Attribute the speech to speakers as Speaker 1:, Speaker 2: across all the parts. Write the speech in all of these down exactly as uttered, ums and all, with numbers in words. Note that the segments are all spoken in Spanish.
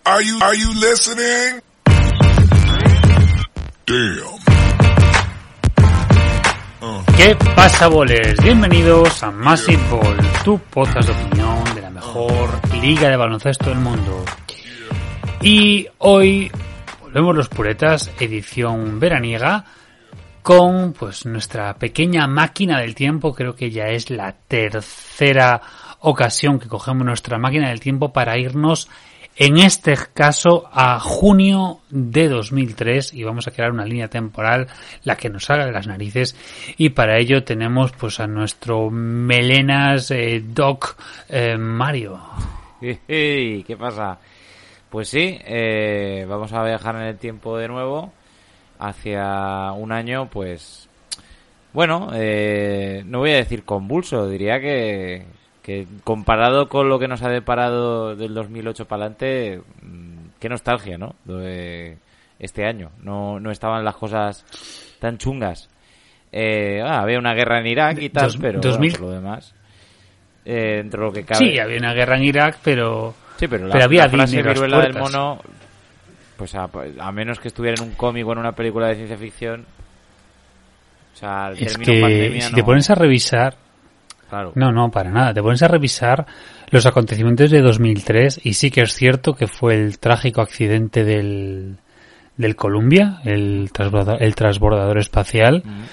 Speaker 1: Are you, are you listening? Damn. Uh.
Speaker 2: ¿Qué pasa, bolers? Bienvenidos a Massive Ball, tu podcast de opinión de la mejor liga de baloncesto del mundo. Y hoy volvemos los puretas, edición veraniega, con pues nuestra pequeña máquina del tiempo. Creo que ya es la tercera ocasión que cogemos nuestra máquina del tiempo para irnos, en este caso, a junio de dos mil tres, y vamos a crear una línea temporal, la que nos salga de las narices, y para ello tenemos pues a nuestro melenas eh, Doc eh, Mario.
Speaker 3: Hey, ¿qué pasa? Pues sí, eh, vamos a viajar en el tiempo de nuevo hacia un año, pues bueno, eh, no voy a decir convulso, diría que que comparado con lo que nos ha deparado del dos mil ocho para adelante, qué nostalgia, ¿no? De este año. No, no estaban las cosas tan chungas. Eh, ah, había una guerra en Irak y tal, Dos, pero
Speaker 2: dos mil...
Speaker 3: bueno, por lo demás, eh, dentro de lo que cabe.
Speaker 2: Sí, había una guerra en Irak, pero
Speaker 3: sí, pero, la,
Speaker 2: pero había
Speaker 3: la frase viruela del
Speaker 2: puertas.
Speaker 3: mono, pues a, a menos que estuviera en un cómic o en una película de ciencia ficción, o sea, el
Speaker 2: es
Speaker 3: término
Speaker 2: que
Speaker 3: pandemia
Speaker 2: si
Speaker 3: no...
Speaker 2: te pones a revisar.
Speaker 3: Claro.
Speaker 2: No, no, para nada. Te pones a revisar los acontecimientos de dos mil tres y sí que es cierto que fue el trágico accidente del, del Columbia, el transbordador, el transbordador espacial, mm.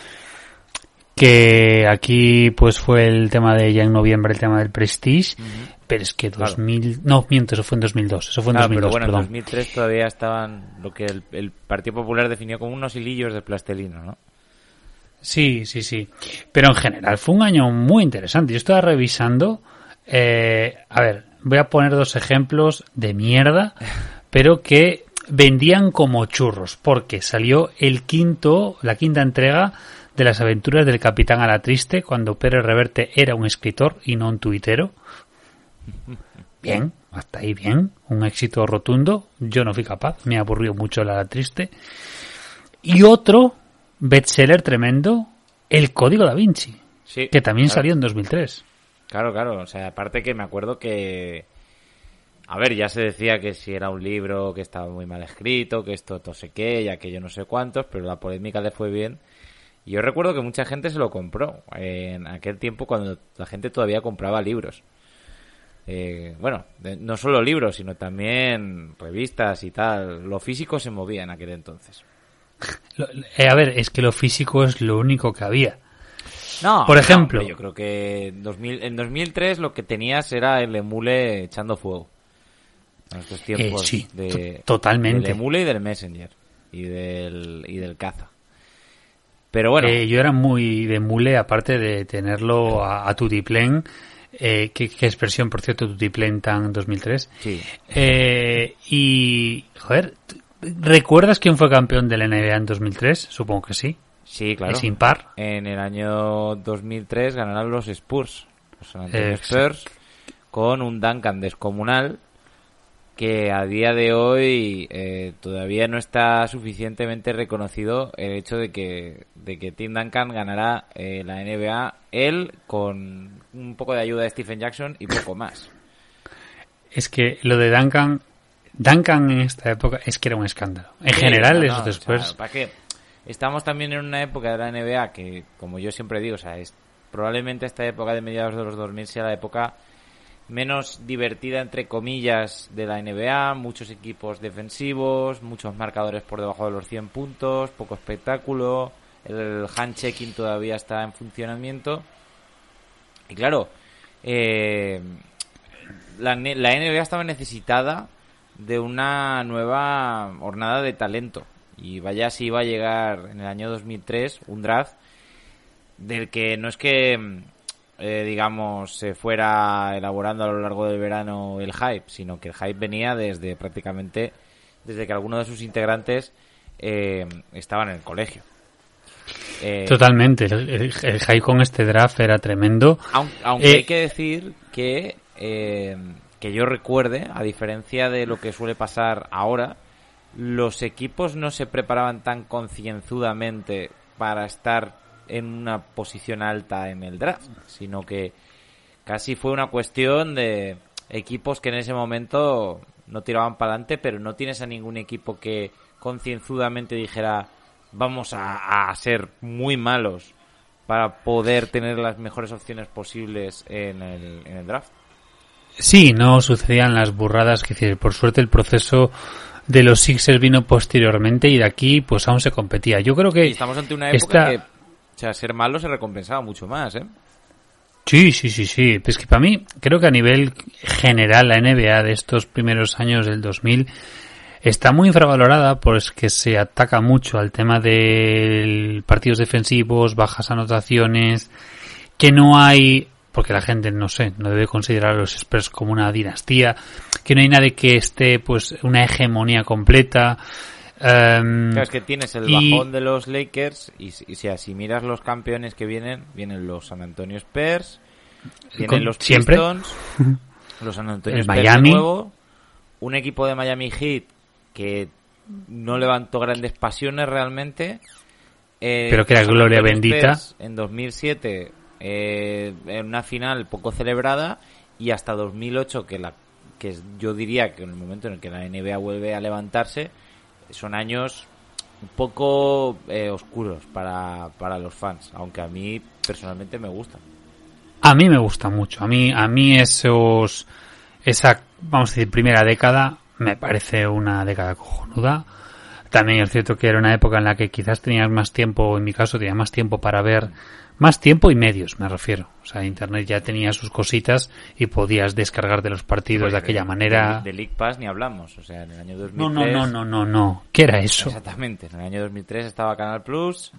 Speaker 2: que aquí pues fue el tema de ya en noviembre, el tema del Prestige, mm. pero es que dos mil... Claro. No, miento, eso fue en dos mil dos. Eso fue en
Speaker 3: claro,
Speaker 2: dos mil dos,
Speaker 3: pero bueno,
Speaker 2: perdón.
Speaker 3: en dos mil tres todavía estaban lo que el, el Partido Popular definió como unos hilillos de plastelina, ¿no?
Speaker 2: Sí, sí, sí. Pero en general fue un año muy interesante. Yo estaba revisando... Eh, a ver, voy a poner dos ejemplos de mierda, pero que vendían como churros, porque salió el quinto, la quinta entrega de las aventuras del Capitán Alatriste, cuando Pérez Reverte era un escritor y no un tuitero. Bien, hasta ahí bien. Un éxito rotundo. Yo no fui capaz. Me aburrió mucho el Alatriste. Y otro... bestseller tremendo, El Código Da Vinci,
Speaker 3: sí,
Speaker 2: que también
Speaker 3: claro.
Speaker 2: salió en dos mil tres.
Speaker 3: Claro, claro, o sea, aparte que me acuerdo que, a ver, ya se decía que si era un libro que estaba muy mal escrito, que esto no sé qué, y aquello no sé cuántos, pero la polémica le fue bien. Y yo recuerdo que mucha gente se lo compró en aquel tiempo cuando la gente todavía compraba libros. Eh, bueno, no solo libros, sino también revistas y tal. Lo físico se movía en aquel entonces.
Speaker 2: Lo, eh, a ver, es que lo físico es lo único que había.
Speaker 3: No,
Speaker 2: por ejemplo,
Speaker 3: no, yo creo que en, dos mil, en dos mil tres lo que tenías era el emule echando fuego. En estos tiempos
Speaker 2: eh, sí,
Speaker 3: de,
Speaker 2: totalmente.
Speaker 3: del emule y del Messenger y del y del caza. Pero bueno,
Speaker 2: eh, yo era muy de emule, aparte de tenerlo a, a tutiplén. Eh, ¿qué, qué expresión, por cierto, tutiplén tan dos mil tres?
Speaker 3: Sí.
Speaker 2: Eh, y joder, ¿recuerdas quién fue campeón de la N B A en dos mil tres? Supongo que sí.
Speaker 3: Sí, claro.
Speaker 2: Es impar.
Speaker 3: En el año dos mil tres ganaron los Spurs, los San Antonio Spurs, con un Duncan descomunal que a día de hoy eh, todavía no está suficientemente reconocido el hecho de que de que Tim Duncan ganará eh, la N B A él con un poco de ayuda de Stephen Jackson y poco más.
Speaker 2: Es que lo de Duncan Duncan en esta época es que era un escándalo. En
Speaker 3: sí,
Speaker 2: general,
Speaker 3: no, no,
Speaker 2: eso después...
Speaker 3: O sea, ¿para qué? Estamos también en una época de la N B A que, como yo siempre digo, o sea, es probablemente esta época de mediados de los dos mil sea la época menos divertida, entre comillas, de la N B A. Muchos equipos defensivos, muchos marcadores por debajo de los cien puntos, poco espectáculo, el hand-checking todavía está en funcionamiento. Y claro, eh, la, la N B A estaba necesitada de una nueva hornada de talento, y vaya si iba a llegar en el año dos mil tres un draft del que no es que eh, digamos se fuera elaborando a lo largo del verano el hype, sino que el hype venía desde prácticamente desde que algunos de sus integrantes eh, estaban en el colegio. Eh,
Speaker 2: Totalmente, el, el, el hype con este draft era tremendo.
Speaker 3: Aunque, aunque
Speaker 2: eh,
Speaker 3: hay que decir que eh, que yo recuerde, a diferencia de lo que suele pasar ahora, los equipos no se preparaban tan concienzudamente para estar en una posición alta en el draft, sino que casi fue una cuestión de equipos que en ese momento no tiraban para adelante, pero no tienes a ningún equipo que concienzudamente dijera vamos a, a ser muy malos para poder tener las mejores opciones posibles en el, en el draft.
Speaker 2: Sí, no sucedían las burradas que hicieron. Por suerte el proceso de los Sixers vino posteriormente y de aquí pues aún se competía. Yo creo que
Speaker 3: y estamos ante una época
Speaker 2: esta...
Speaker 3: que, o sea, ser malo se recompensaba mucho más, ¿eh?
Speaker 2: Sí, sí, sí, sí. Es que para mí, creo que a nivel general la N B A de estos primeros años del dos mil está muy infravalorada, pues que se ataca mucho al tema de partidos defensivos, bajas anotaciones, que no hay, porque la gente, no sé, no debe considerar a los Spurs como una dinastía, que no hay nadie que esté, pues, una hegemonía completa. Um,
Speaker 3: claro, es que tienes el
Speaker 2: y...
Speaker 3: bajón de los Lakers y, y si así miras los campeones que vienen, vienen los San Antonio Spurs, vienen
Speaker 2: con,
Speaker 3: los
Speaker 2: siempre.
Speaker 3: Pistons, los San Antonio
Speaker 2: el
Speaker 3: Spurs
Speaker 2: Miami.
Speaker 3: de nuevo, un equipo de Miami Heat que no levantó grandes pasiones realmente, eh,
Speaker 2: pero que era
Speaker 3: San
Speaker 2: gloria
Speaker 3: Antonio
Speaker 2: bendita
Speaker 3: Spurs en dos mil siete eh, en una final poco celebrada y hasta dos mil ocho que la que yo diría que en el momento en el que la N B A vuelve a levantarse son años un poco eh, oscuros para, para los fans, aunque a mí personalmente me gustan.
Speaker 2: A mí me gusta mucho. A mí, a mí esos, esa, vamos a decir, primera década me parece una década cojonuda. También es cierto que era una época en la que quizás tenías más tiempo, en mi caso tenía más tiempo para ver, más tiempo y medios, me refiero. O sea, Internet ya tenía sus cositas y podías descargar de los partidos pues de aquella
Speaker 3: de,
Speaker 2: manera.
Speaker 3: De, de League Pass ni hablamos, o sea, en el año dos mil tres...
Speaker 2: No, no, no, no, no, no. ¿Qué era eso?
Speaker 3: Exactamente, en el año dos mil tres estaba Canal Plus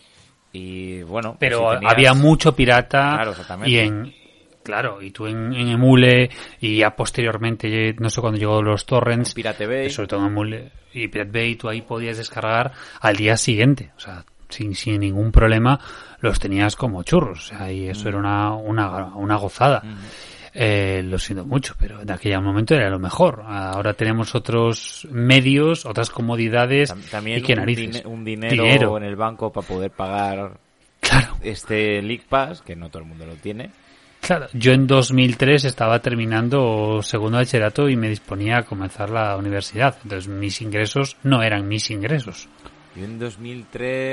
Speaker 3: y bueno...
Speaker 2: Pero
Speaker 3: pues si tenías...
Speaker 2: había mucho pirata.
Speaker 3: Claro, exactamente.
Speaker 2: Y en... Claro, y tú en, en Emule y ya posteriormente, no sé cuándo llegó los torrents,
Speaker 3: Pirate Bay,
Speaker 2: sobre todo en Emule y Pirate Bay, tú ahí podías descargar al día siguiente, o sea, sin, sin ningún problema, los tenías como churros, o sea, y eso mm. era una, una, una gozada. Mm. Eh, lo siento mucho, pero en aquel momento era lo mejor. Ahora tenemos otros medios, otras comodidades.
Speaker 3: También
Speaker 2: y qué
Speaker 3: un,
Speaker 2: narices.
Speaker 3: Din- un dinero, dinero en el banco para poder pagar
Speaker 2: claro.
Speaker 3: este League Pass, que no todo el mundo lo tiene.
Speaker 2: Claro, yo en dos mil tres estaba terminando segundo bachillerato y me disponía a comenzar la universidad. Entonces mis ingresos no eran mis ingresos.
Speaker 3: Yo en dos mil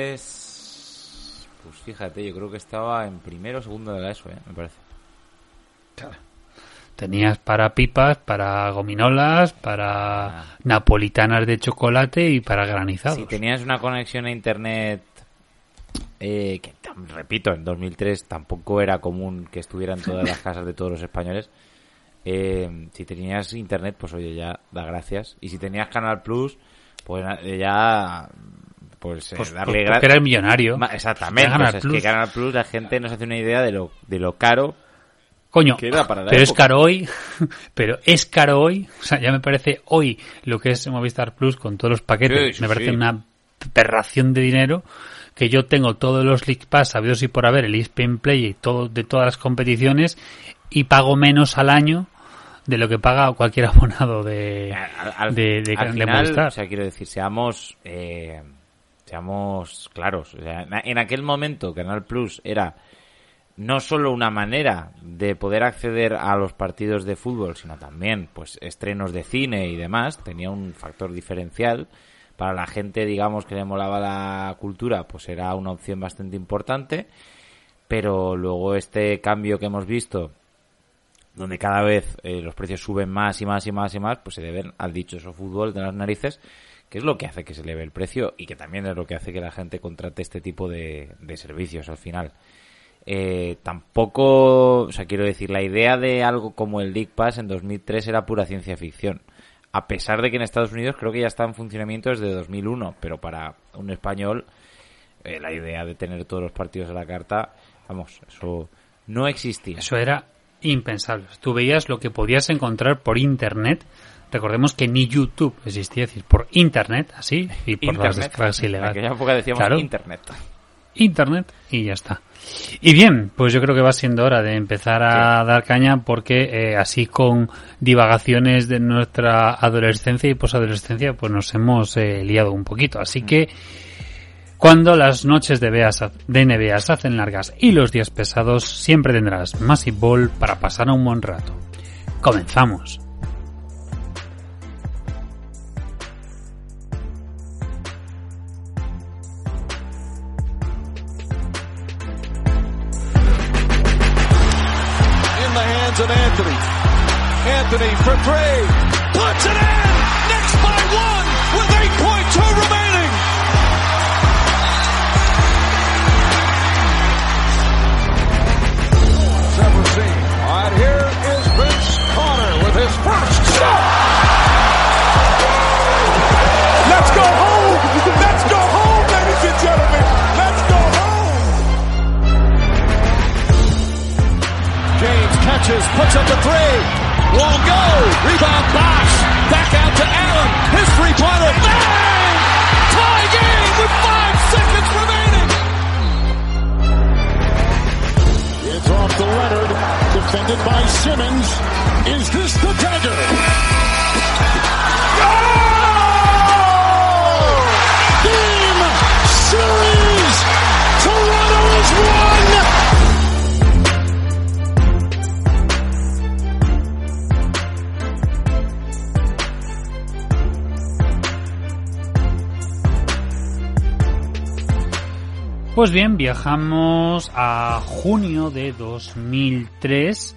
Speaker 3: tres, pues fíjate, yo creo que estaba en primero o segundo de la ESO, ¿eh? Me parece.
Speaker 2: Claro. Tenías para pipas, para gominolas, para ah. napolitanas de chocolate y para granizados.
Speaker 3: Si tenías una conexión a internet... Eh, que repito, en dos mil tres tampoco era común que estuviera en todas las casas de todos los españoles. Eh, si tenías internet, pues oye, ya da gracias. Y si tenías Canal Plus, pues ya pues, eh,
Speaker 2: pues
Speaker 3: darle
Speaker 2: pues
Speaker 3: gracias.
Speaker 2: Era el millonario.
Speaker 3: Exactamente. O sea, es que Canal Plus, la gente no se hace una idea de lo de lo caro.
Speaker 2: Coño,
Speaker 3: que era para la
Speaker 2: pero
Speaker 3: época.
Speaker 2: es caro hoy, pero es caro hoy. O sea, ya me parece hoy lo que es Movistar Plus con todos los paquetes.
Speaker 3: Sí, sí,
Speaker 2: me parece
Speaker 3: sí.
Speaker 2: una perración de dinero. Que yo tengo todos los League Pass sabidos y por haber, el E S P N Play y todo de todas las competiciones y pago menos al año de lo que paga cualquier abonado de
Speaker 3: al, al,
Speaker 2: de, de,
Speaker 3: al
Speaker 2: de
Speaker 3: final,
Speaker 2: Movistar.
Speaker 3: O sea, quiero decir, seamos eh, seamos claros. O sea, en aquel momento Canal Plus era no solo una manera de poder acceder a los partidos de fútbol, sino también pues estrenos de cine y demás. Tenía un factor diferencial. Para la gente, digamos, que le molaba la cultura, pues era una opción bastante importante. Pero luego este cambio que hemos visto, donde cada vez eh, los precios suben más y más y más y más, pues se deben al dichoso fútbol de las narices, que es lo que hace que se eleve el precio y que también es lo que hace que la gente contrate este tipo de, de servicios al final. Eh, tampoco, o sea, quiero decir, la idea de algo como el League Pass en dos mil tres era pura ciencia ficción. A pesar de que en Estados Unidos creo que ya está en funcionamiento desde dos mil uno, pero para un español eh, la idea de tener todos los partidos a la carta, vamos, eso no existía.
Speaker 2: Eso era impensable. Tú veías lo que podías encontrar por internet. Recordemos que ni YouTube existía, es decir, por internet, así, y por
Speaker 3: internet.
Speaker 2: Las descargas ilegales.
Speaker 3: En aquella época decíamos
Speaker 2: claro.
Speaker 3: internet.
Speaker 2: Internet y ya está. Y bien, pues yo creo que va siendo hora de empezar a sí. dar caña porque eh, así con divagaciones de nuestra adolescencia y posadolescencia pues nos hemos eh, liado un poquito. Así que cuando las noches de, de N B A se hacen largas y los días pesados, siempre tendrás Massive Ball para pasar un buen rato. Comenzamos.
Speaker 4: hands of Anthony. Anthony for three. Puts it in. Knicks by one with eight point two remaining. Never seen. All right, here is Vince Carter with his first shot. Let's go home. Let's go home, ladies and gentlemen. Let's go home. James catches, puts up a three. Won't go. Rebound Bosh. Back out to Allen. His three-pointer. Bang! Tie game with five seconds remaining. It's off to Leonard. Defended by Simmons. Is this the dagger? Oh! Game series. Toronto has won.
Speaker 2: Pues bien, viajamos a junio de dos mil tres.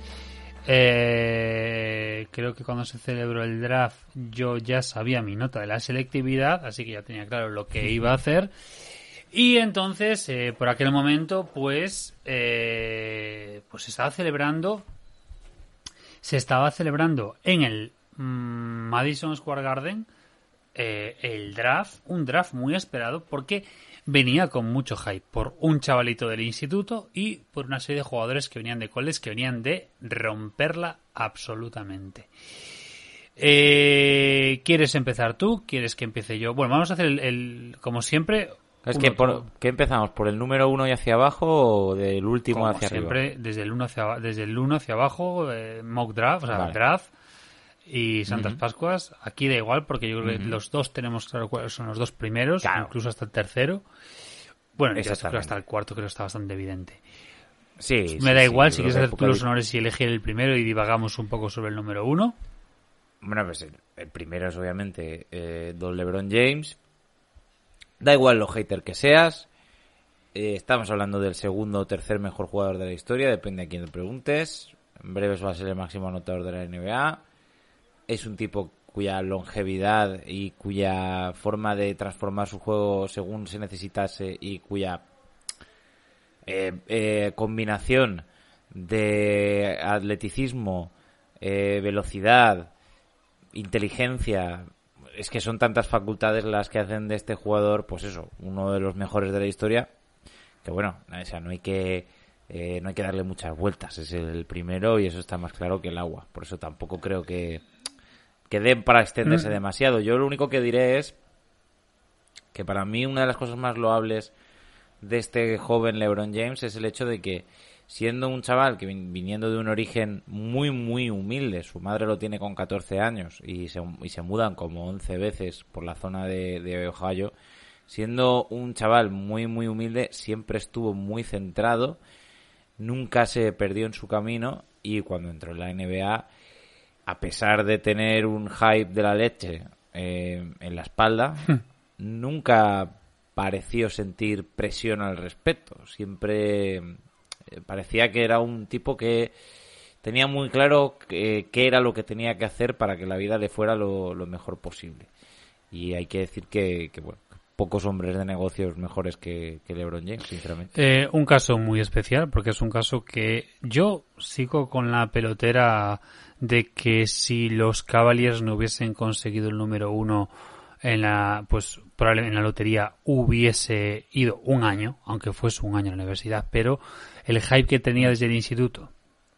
Speaker 2: Eh, creo que cuando se celebró el draft yo ya sabía mi nota de la selectividad, así que ya tenía claro lo que iba a hacer. Y entonces, eh, por aquel momento, pues, eh, pues se estaba celebrando, se estaba celebrando en el mmm, Madison Square Garden eh, el draft, un draft muy esperado porque venía con mucho hype por un chavalito del instituto y por una serie de jugadores que venían de college, que venían de romperla absolutamente. Eh, ¿Quieres empezar tú? ¿Quieres que empiece yo? Bueno, vamos a hacer el, el como siempre.
Speaker 3: Es que por, ¿qué empezamos? ¿Por el número uno y hacia abajo o del último
Speaker 2: como
Speaker 3: hacia
Speaker 2: siempre,
Speaker 3: arriba?
Speaker 2: Desde el uno hacia, desde el uno hacia abajo, eh, mock draft, o sea,
Speaker 3: vale.
Speaker 2: draft y Santas
Speaker 3: Uh-huh.
Speaker 2: Pascuas. Aquí da igual porque yo creo que
Speaker 3: Uh-huh.
Speaker 2: los dos tenemos claro cuáles son los dos primeros,
Speaker 3: Claro.
Speaker 2: incluso hasta el tercero. Bueno, ya creo
Speaker 3: Exactamente.
Speaker 2: hasta el cuarto creo que está bastante evidente.
Speaker 3: Sí,
Speaker 2: Me
Speaker 3: sí,
Speaker 2: da
Speaker 3: sí,
Speaker 2: igual
Speaker 3: yo
Speaker 2: si
Speaker 3: creo
Speaker 2: quieres
Speaker 3: que
Speaker 2: hacer tú
Speaker 3: época
Speaker 2: los
Speaker 3: de-
Speaker 2: honores y elegir el primero y divagamos un poco sobre el número uno.
Speaker 3: Bueno, pues el, el primero es obviamente eh, Don LeBron James. Da igual lo hater que seas. Eh, estamos hablando del segundo o tercer mejor jugador de la historia, depende a quién le preguntes. En breve va a ser el máximo anotador de la N B A. Es un tipo cuya longevidad y cuya forma de transformar su juego según se necesitase y cuya eh, eh, combinación de atleticismo, eh, velocidad, inteligencia, es que son tantas facultades las que hacen de este jugador, pues eso, uno de los mejores de la historia, que bueno, o sea, no hay que eh, no hay que darle muchas vueltas, es el primero y eso está más claro que el agua, por eso tampoco creo que que den para extenderse
Speaker 2: Mm.
Speaker 3: demasiado. Yo lo único que diré es que para mí una de las cosas más loables de este joven LeBron James es el hecho de que siendo un chaval que vin- viniendo de un origen muy muy humilde, su madre lo tiene con catorce años y se, y se mudan como once veces por la zona de, de Ohio, siendo un chaval muy muy humilde, siempre estuvo muy centrado, nunca se perdió en su camino y cuando entró en la N B A, a pesar de tener un hype de la leche eh, en la espalda, nunca pareció sentir presión al respecto. Siempre eh, parecía que era un tipo que tenía muy claro qué era lo que tenía que hacer para que la vida le fuera lo, lo mejor posible. Y hay que decir que, que bueno, pocos hombres de negocios mejores que, que LeBron James, sinceramente.
Speaker 2: Eh, un caso muy especial porque es un caso que yo sigo con la pelotera de que si los Cavaliers no hubiesen conseguido el número uno en la, pues probablemente en la lotería hubiese ido un año, aunque fuese un año en la universidad, pero el hype que tenía desde el instituto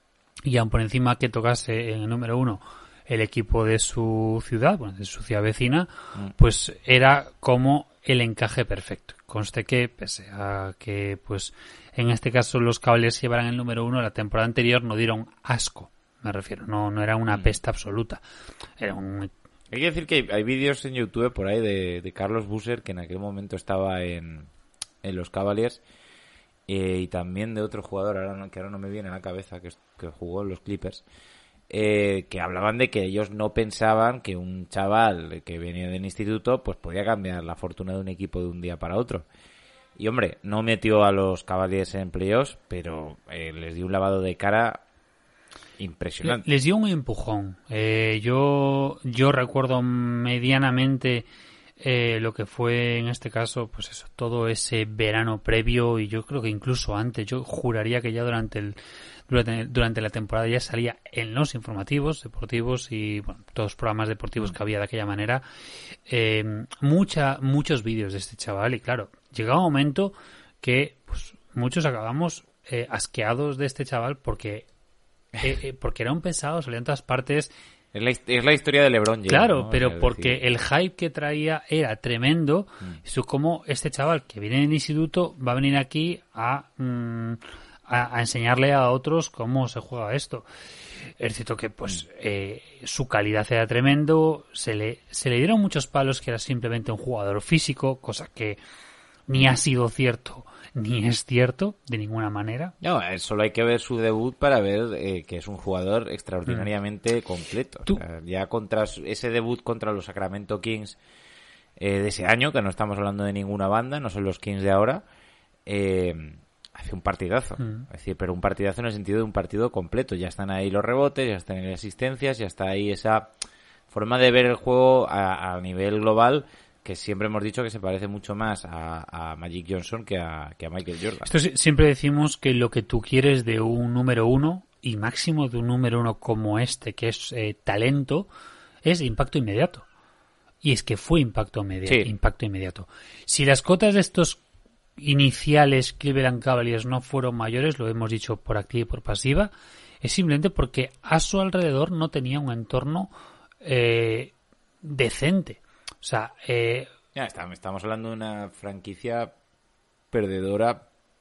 Speaker 2: y aun por encima que tocase en el número uno el equipo de su ciudad, bueno, de su ciudad vecina,
Speaker 3: Mm.
Speaker 2: pues era como el encaje perfecto. Conste que, pese a que, pues, en este caso los Cavaliers llevaran el número uno, la temporada anterior no dieron asco, me refiero, no, no era una
Speaker 3: Mm.
Speaker 2: pesta absoluta. Era un...
Speaker 3: Hay que decir que hay, hay vídeos en YouTube por ahí de, de Carlos Busser, que en aquel momento estaba en, en los Cavaliers, eh, y también de otro jugador ahora no, que ahora no me viene a la cabeza, que, es- que jugó en los Clippers, eh, que hablaban de que ellos no pensaban que un chaval que venía del instituto pues podía cambiar la fortuna de un equipo de un día para otro. Y hombre, no metió a los Cavaliers en playoffs, pero eh, les dio un lavado de cara impresionante.
Speaker 2: Les dio un empujón. Eh, yo, yo recuerdo medianamente eh, lo que fue en este caso, pues eso, todo ese verano previo, y yo creo que incluso antes, yo juraría que ya durante el durante, durante la temporada ya salía en los informativos deportivos y bueno, todos los programas deportivos que había de aquella manera, eh, mucha, muchos vídeos de este chaval, y claro, llegaba un momento que pues muchos acabamos eh, asqueados de este chaval porque eh, eh, porque era un pesado, salía en todas partes.
Speaker 3: Es la, es la historia de LeBron James.
Speaker 2: Claro,
Speaker 3: ¿no?
Speaker 2: pero
Speaker 3: Es
Speaker 2: porque
Speaker 3: decir,
Speaker 2: el hype que traía era tremendo.
Speaker 3: Mm.
Speaker 2: Eso como este chaval que viene del instituto va a venir aquí a, mm, a, a enseñarle a otros cómo se juega esto. Es cierto que pues eh, su calidad era tremendo, se le, se le dieron muchos palos que era simplemente un jugador físico, cosa que ni ha sido cierto ni es cierto de ninguna manera.
Speaker 3: No, eh, solo hay que ver su debut para ver eh, que es un jugador extraordinariamente completo.
Speaker 2: Tú-
Speaker 3: O sea, ya contra su- ese debut contra los Sacramento Kings eh, de ese año, que no estamos hablando de ninguna banda, no son los Kings de ahora, eh, hace un partidazo.
Speaker 2: Mm.
Speaker 3: Es decir, pero un partidazo en el sentido de un partido completo. Ya están ahí los rebotes, ya están ahí las asistencias, ya está ahí esa forma de ver el juego a, a nivel global, que siempre hemos dicho que se parece mucho más a, a Magic Johnson que a, que a Michael Jordan.
Speaker 2: Esto sí- siempre decimos que lo que tú quieres de un número uno y máximo de un número uno como este, que es eh, talento, es impacto inmediato. Y es que fue impacto, media-
Speaker 3: Sí.
Speaker 2: impacto inmediato. Si las cotas de estos iniciales Cleveland Cavaliers no fueron mayores, lo hemos dicho por activa y por pasiva, es simplemente porque a su alrededor no tenía un entorno eh, decente. O sea, eh,
Speaker 3: Ya está, estamos hablando de una franquicia perdedora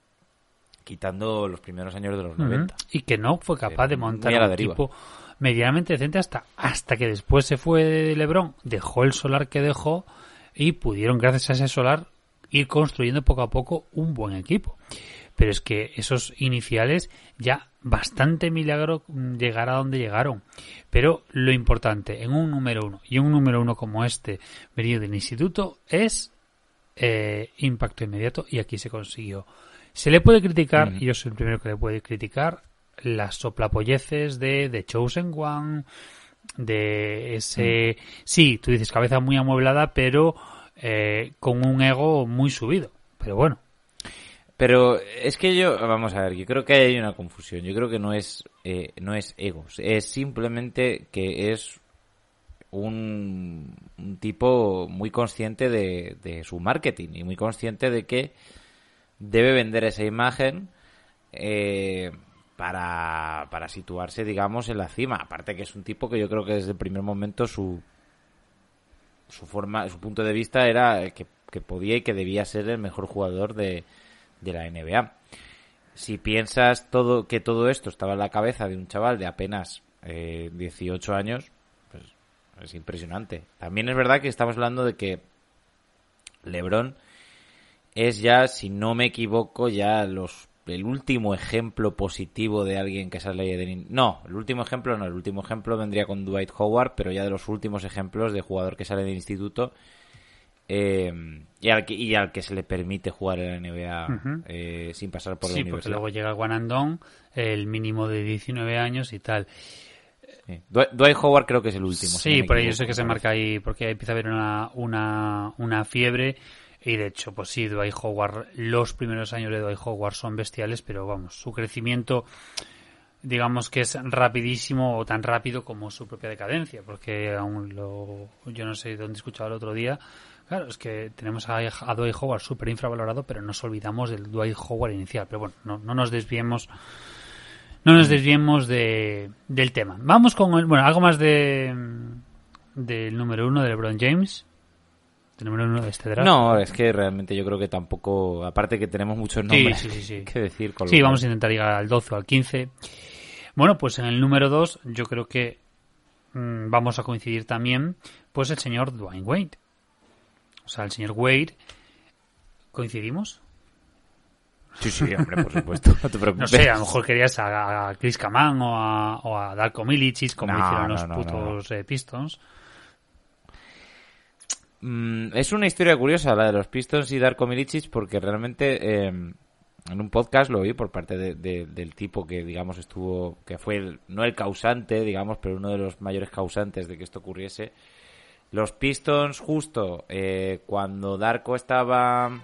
Speaker 3: quitando los primeros años de los noventa.
Speaker 2: Ujú. Y que no fue capaz
Speaker 3: Eh,
Speaker 2: de montar
Speaker 3: muy a la
Speaker 2: un
Speaker 3: deriva.
Speaker 2: equipo medianamente decente hasta, hasta que después se fue de LeBron, dejó el solar que dejó y pudieron, gracias a ese solar, ir construyendo poco a poco un buen equipo. Pero es que esos iniciales ya bastante milagro mm, llegar a donde llegaron. Pero lo importante en un número uno y un número uno como este venido del instituto es eh, impacto inmediato, y aquí se consiguió. Se le puede criticar,
Speaker 3: Ujú.
Speaker 2: y yo soy el primero que le puede criticar, las soplapolleces de The Chosen One, de ese... Sí, tú dices cabeza muy amueblada, pero eh, con un ego muy subido. Pero bueno.
Speaker 3: Pero es que yo, vamos a ver, yo creo que hay una confusión. Yo creo que no es, eh, no es egos, es simplemente que es un, un tipo muy consciente de, de su marketing y muy consciente de que debe vender esa imagen eh, para, para situarse, digamos, en la cima. Aparte que es un tipo que yo creo que desde el primer momento su su forma, su punto de vista era que, que podía y que debía ser el mejor jugador de, de la N B A. Si piensas todo que todo esto estaba en la cabeza de un chaval de apenas eh, dieciocho años, pues es impresionante. También es verdad que estamos hablando de que LeBron es ya, si no me equivoco, ya los el último ejemplo positivo de alguien que sale de... No, el último ejemplo no, el último ejemplo vendría con Dwight Howard, pero ya de los últimos ejemplos de jugador que sale del instituto eh, y, al que, y al que se le permite jugar en la N B A
Speaker 2: Ujú.
Speaker 3: eh, sin pasar por la
Speaker 2: Sí, porque
Speaker 3: universidad.
Speaker 2: luego llega el one and done, el mínimo de diecinueve años y tal.
Speaker 3: Sí. Dwight, Dwight Howard creo que es el último. si
Speaker 2: Sí,
Speaker 3: no me
Speaker 2: por ello
Speaker 3: equivoco,
Speaker 2: sé que se
Speaker 3: me
Speaker 2: marca ahí, porque ahí empieza a haber una, una, una fiebre. Y de hecho, pues sí, Dwight Howard, los primeros años de Dwight Howard son bestiales, pero vamos, su crecimiento, digamos que es rapidísimo o tan rápido como su propia decadencia, porque aún lo, yo no sé dónde escuchaba el otro día, claro, es que tenemos a, a Dwight Howard súper infravalorado, pero nos olvidamos del Dwight Howard inicial, pero bueno, no, no nos desviemos, no nos desviemos de, del tema. Vamos con el, bueno, algo más de, del número uno de LeBron James. El número uno de este draft.
Speaker 3: No, es que realmente yo creo que tampoco, aparte que tenemos muchos nombres
Speaker 2: sí, sí, sí.
Speaker 3: que decir. Con
Speaker 2: Sí,
Speaker 3: lo
Speaker 2: vamos a
Speaker 3: cual-
Speaker 2: intentar llegar al doce o al quince. Bueno, pues en el número dos yo creo que mm, vamos a coincidir también, pues el señor Dwayne Wade. O sea, el señor Wade, ¿coincidimos?
Speaker 3: Sí, sí, hombre, por supuesto, no te
Speaker 2: No
Speaker 3: preocupes.
Speaker 2: sé, a lo mejor querías a, a Chris Kaman o a, o a Darko Milicic, como
Speaker 3: No,
Speaker 2: hicieron
Speaker 3: no,
Speaker 2: los
Speaker 3: no,
Speaker 2: putos eh, Pistons.
Speaker 3: Mm, es una historia curiosa la de los Pistons y Darko Milicic porque realmente eh, en un podcast lo oí por parte de, de, del tipo que, digamos, estuvo, que fue el, no el causante, digamos, pero uno de los mayores causantes de que esto ocurriese. Los Pistons, justo eh, cuando Darko estaba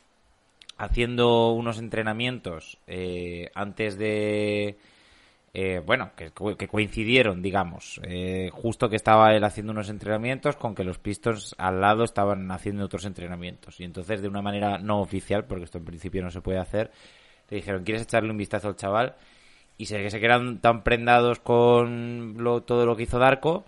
Speaker 3: haciendo unos entrenamientos eh, antes de... Eh, bueno, que, que coincidieron, digamos, eh, justo que estaba él haciendo unos entrenamientos con que los Pistons al lado estaban haciendo otros entrenamientos. Y entonces, de una manera no oficial, porque esto en principio no se puede hacer, le dijeron, ¿quieres echarle un vistazo al chaval? Y sé que se quedaron tan prendados con lo, todo lo que hizo Darko,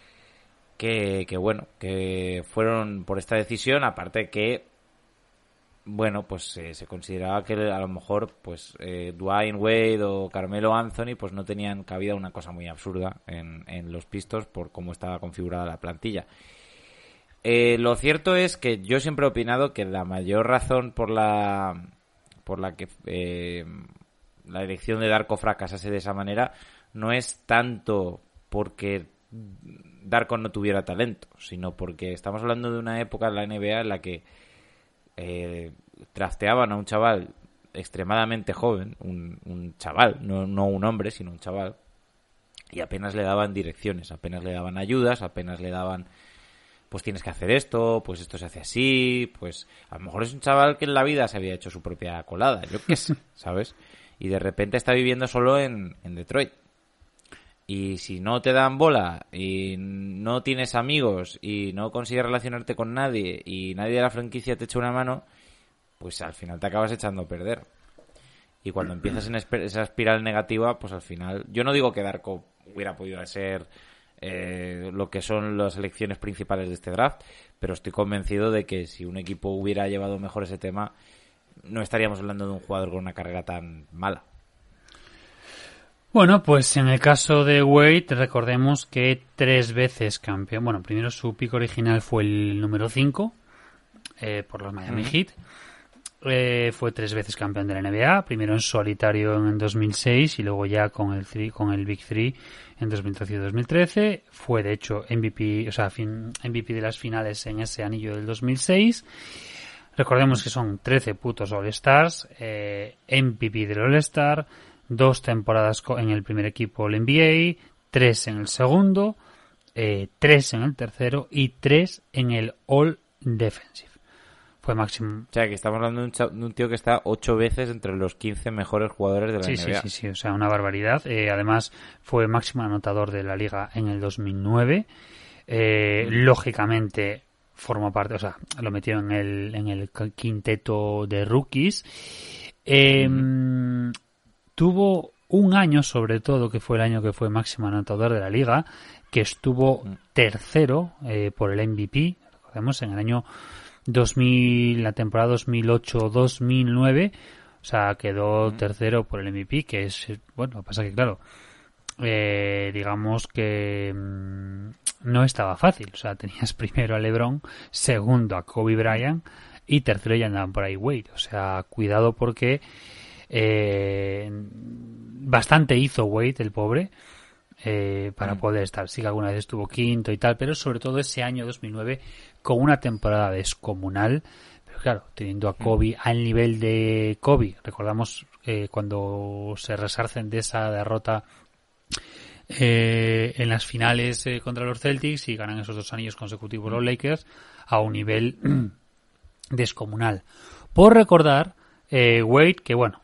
Speaker 3: que, que bueno, que fueron por esta decisión, aparte que bueno, pues eh, se consideraba que a lo mejor pues eh, Dwayne Wade o Carmelo Anthony pues no tenían cabida, una cosa muy absurda en, en los Pistons por cómo estaba configurada la plantilla. Eh, lo cierto es que yo siempre he opinado que la mayor razón por la por la que eh, la elección de Darko fracasase de esa manera no es tanto porque Darko no tuviera talento, sino porque estamos hablando de una época en la N B A en la que Eh, drafteaban a un chaval extremadamente joven, un, un chaval, no, no un hombre, sino un chaval, y apenas le daban direcciones, apenas le daban ayudas, apenas le daban, pues tienes que hacer esto, pues esto se hace así, pues a lo mejor es un chaval que en la vida se había hecho su propia colada, yo qué sé, ¿sabes? Y de repente está viviendo solo en, en Detroit. Y si no te dan bola y no tienes amigos y no consigues relacionarte con nadie y nadie de la franquicia te echa una mano, pues al final te acabas echando a perder. Y cuando empiezas en esa espiral negativa, pues al final... Yo no digo que Darko hubiera podido ser eh, lo que son las elecciones principales de este draft, pero estoy convencido de que si un equipo hubiera llevado mejor ese tema, no estaríamos hablando de un jugador con una carrera tan mala.
Speaker 2: Bueno, pues en el caso de Wade, recordemos que tres veces campeón. Bueno, primero su pick original fue el número cinco eh, por los Miami mm. Heat. Eh, fue tres veces campeón de la N B A, primero en solitario en dos mil seis y luego ya con el three, con el Big Three en dos mil doce y dos mil trece. Fue de hecho M V P, o sea, fin, M V P de las finales en ese anillo del dos mil seis. Recordemos que son trece putos All-Stars, eh, M V P del All-Star, dos temporadas en el primer equipo All N B A, tres en el segundo, eh, tres en el tercero y tres en el All Defensive. Fue máximo.
Speaker 3: O sea, que estamos hablando de un, cha- de un tío que está ocho veces entre los quince mejores jugadores de la
Speaker 2: sí,
Speaker 3: N B A.
Speaker 2: Sí, sí, sí, o sea, una barbaridad. Eh, además, fue máximo anotador de la liga en el dos mil nueve. Eh, mm. Lógicamente, formó parte, o sea, lo metió en el, en el quinteto de rookies. Eh, mm. Tuvo un año, sobre todo, que fue el año que fue máximo anotador de la liga, que estuvo tercero eh, por el M V P. Recordemos, en el año dos mil, la temporada dos mil ocho dos mil nueve, o sea, quedó mm. tercero por el M V P, que es, bueno, lo que pasa que, claro, eh, digamos que mmm, no estaba fácil. O sea, tenías primero a LeBron, segundo a Kobe Bryant y tercero ya andaban por ahí Wade. O sea, cuidado porque Eh, bastante hizo Wade, el pobre, eh, para mm. poder estar. Sí que alguna vez estuvo quinto y tal, pero sobre todo ese año dos mil nueve con una temporada descomunal. Pero claro, teniendo a Kobe mm. al nivel de Kobe. Recordamos eh, cuando se resarcen de esa derrota eh, en las finales eh, contra los Celtics y ganan esos dos anillos consecutivos los Lakers a un nivel descomunal. Por recordar, eh, Wade, que bueno,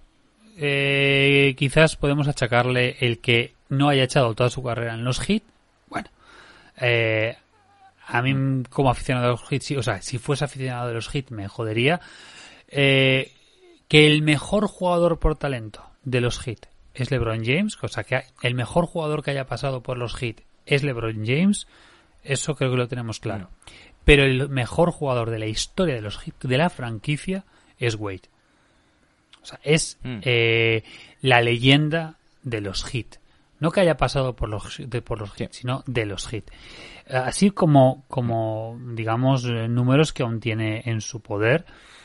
Speaker 2: Eh, quizás podemos achacarle el que no haya echado toda su carrera en los Heat. Bueno, eh, a mí como aficionado de los Heat, sí, o sea, si fuese aficionado de los Heat me jodería. Eh, que el mejor jugador por talento de los Heat es LeBron James, cosa que el mejor jugador que haya pasado por los Heat es LeBron James, eso creo que lo tenemos claro. Pero el mejor jugador de la historia de los Heat, de la franquicia, es Wade. O sea, es mm. eh, la leyenda de los Heat. No que haya pasado por los, de, por los Heat, sí. sino de los Heat. Así como, como digamos, números que aún tiene en su poder.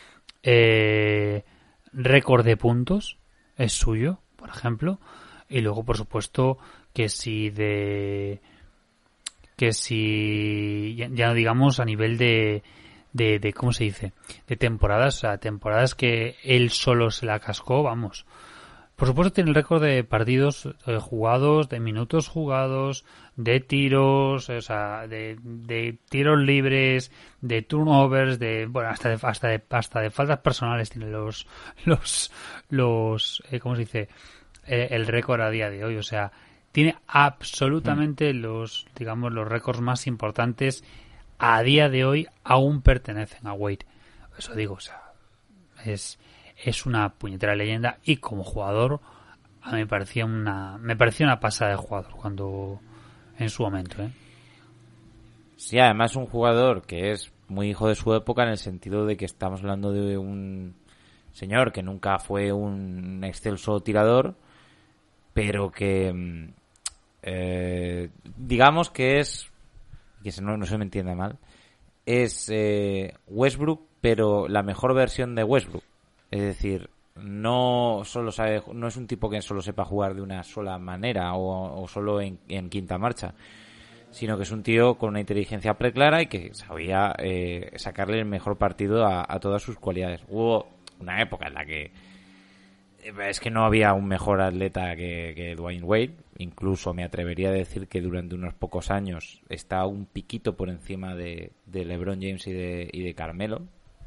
Speaker 2: Eh, récord de puntos es suyo, por ejemplo. Y luego, por supuesto, que si de... que si... ya, ya no digamos a nivel de... de, de, ¿cómo se dice? De temporadas, o sea, temporadas que él solo se la cascó, vamos. Por supuesto tiene el récord de partidos eh, jugados, de minutos jugados, de tiros, o sea, de, de tiros libres, de turnovers, de, bueno, hasta de, hasta de, hasta de faltas personales tiene los, los, los, eh, ¿cómo se dice? Eh, el récord a día de hoy, o sea, tiene absolutamente mm. los, digamos, los récords más importantes a día de hoy aún pertenecen a Wade. Eso digo, o sea, es, es una puñetera leyenda y como jugador a mí me parecía una me parecía una pasada de jugador cuando en su momento, ¿eh?
Speaker 3: Sí, además un jugador que es muy hijo de su época en el sentido de que estamos hablando de un señor que nunca fue un excelso tirador, pero que eh, digamos que es, que no, no se me entienda mal, es eh, Westbrook, pero la mejor versión de Westbrook. Es decir, no solo sabe, no es un tipo que solo sepa jugar de una sola manera o, o solo en, en quinta marcha, sino que es un tío con una inteligencia preclara y que sabía eh, sacarle el mejor partido a, a todas sus cualidades. Hubo una época en la que es que no había un mejor atleta que, que Dwayne Wade. Incluso me atrevería a decir que durante unos pocos años está un piquito por encima de, de LeBron James y de, y de Carmelo.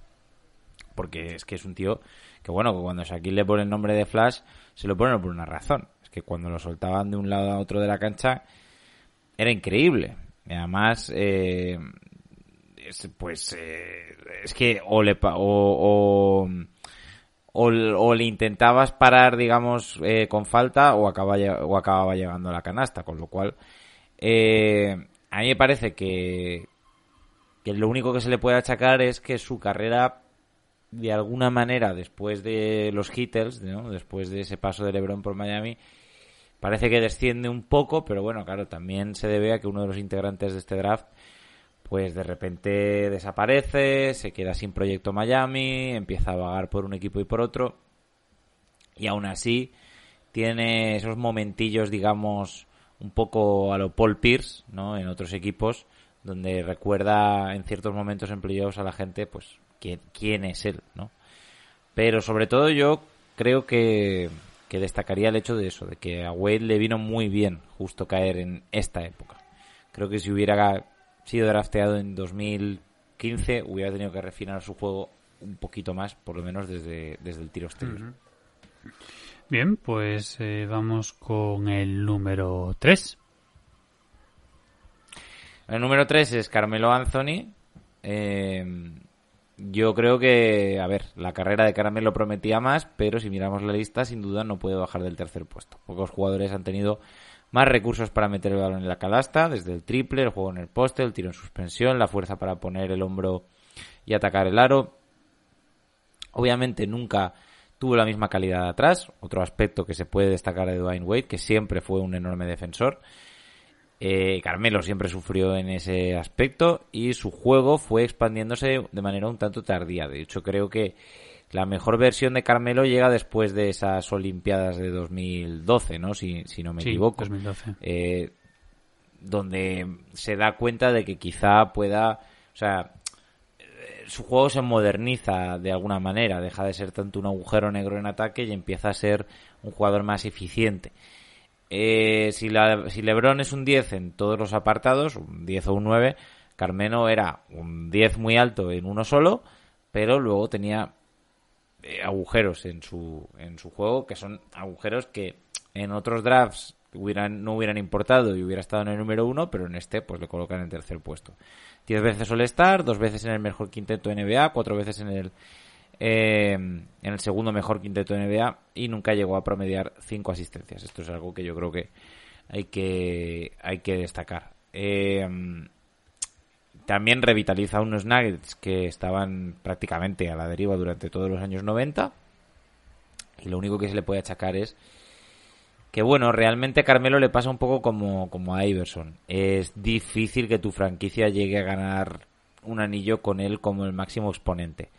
Speaker 3: Porque es que es un tío que, bueno, que cuando Shaquille le pone el nombre de Flash, se lo ponen por una razón. Es que cuando lo soltaban de un lado a otro de la cancha, era increíble. Y además, eh, es, pues, eh, es que o le, o, o, o, o le intentabas parar, digamos, eh, con falta o acababa, o acababa llegando a la canasta. Con lo cual, eh, a mí me parece que, que lo único que se le puede achacar es que su carrera, de alguna manera, después de los Heatles, ¿no? Después de ese paso de LeBron por Miami, parece que desciende un poco, pero bueno, claro, también se debe a que uno de los integrantes de este draft, pues de repente desaparece, se queda sin proyecto Miami, empieza a vagar por un equipo y por otro, y aún así tiene esos momentillos, digamos, un poco a lo Paul Pierce, ¿no? En otros equipos, donde recuerda en ciertos momentos en playoffs a la gente, pues, quién, quién es él, ¿no? Pero sobre todo yo creo que, que destacaría el hecho de eso, de que a Wade le vino muy bien justo caer en esta época. Creo que si hubiera sido drafteado en dos mil quince hubiera tenido que refinar su juego un poquito más, por lo menos desde, desde el tiro exterior.
Speaker 2: Uh-huh. Bien, pues eh, vamos con el número tres.
Speaker 3: El número tres es Carmelo Anthony. Eh, yo creo que, a ver, la carrera de Carmelo prometía más, pero si miramos la lista, sin duda no puede bajar del tercer puesto. Pocos jugadores han tenido más recursos para meter el balón en la canasta, desde el triple, el juego en el poste, el tiro en suspensión, la fuerza para poner el hombro y atacar el aro. Obviamente nunca tuvo la misma calidad de atrás, otro aspecto que se puede destacar de Dwayne Wade, que siempre fue un enorme defensor. Eh, Carmelo siempre sufrió en ese aspecto y su juego fue expandiéndose de manera un tanto tardía. De hecho, creo que la mejor versión de Carmelo llega después de esas Olimpiadas de dos mil doce, ¿no? Si, si no me
Speaker 2: sí,
Speaker 3: equivoco.
Speaker 2: dos mil doce.
Speaker 3: Eh, donde se da cuenta de que quizá pueda, o sea, su juego se moderniza de alguna manera, deja de ser tanto un agujero negro en ataque y empieza a ser un jugador más eficiente. Eh, si, la, si LeBron es un diez en todos los apartados, un diez o un nueve, Carmelo era un diez muy alto en uno solo, pero luego tenía eh, agujeros en su en su juego, que son agujeros que en otros drafts hubieran, no hubieran importado y hubiera estado en el número uno, pero en este pues le colocan en tercer puesto. Diez veces All-Star, dos veces en el mejor quinteto N B A, cuatro veces en el Eh, en el segundo mejor quinteto de N B A y nunca llegó a promediar cinco asistencias. Esto es algo que yo creo que hay que hay que destacar. Eh, también revitaliza unos Nuggets que estaban prácticamente a la deriva durante todos los años noventa y lo único que se le puede achacar es que, bueno, realmente a Carmelo le pasa un poco como, como a Iverson. Es difícil que tu franquicia llegue a ganar un anillo con él como el máximo exponente.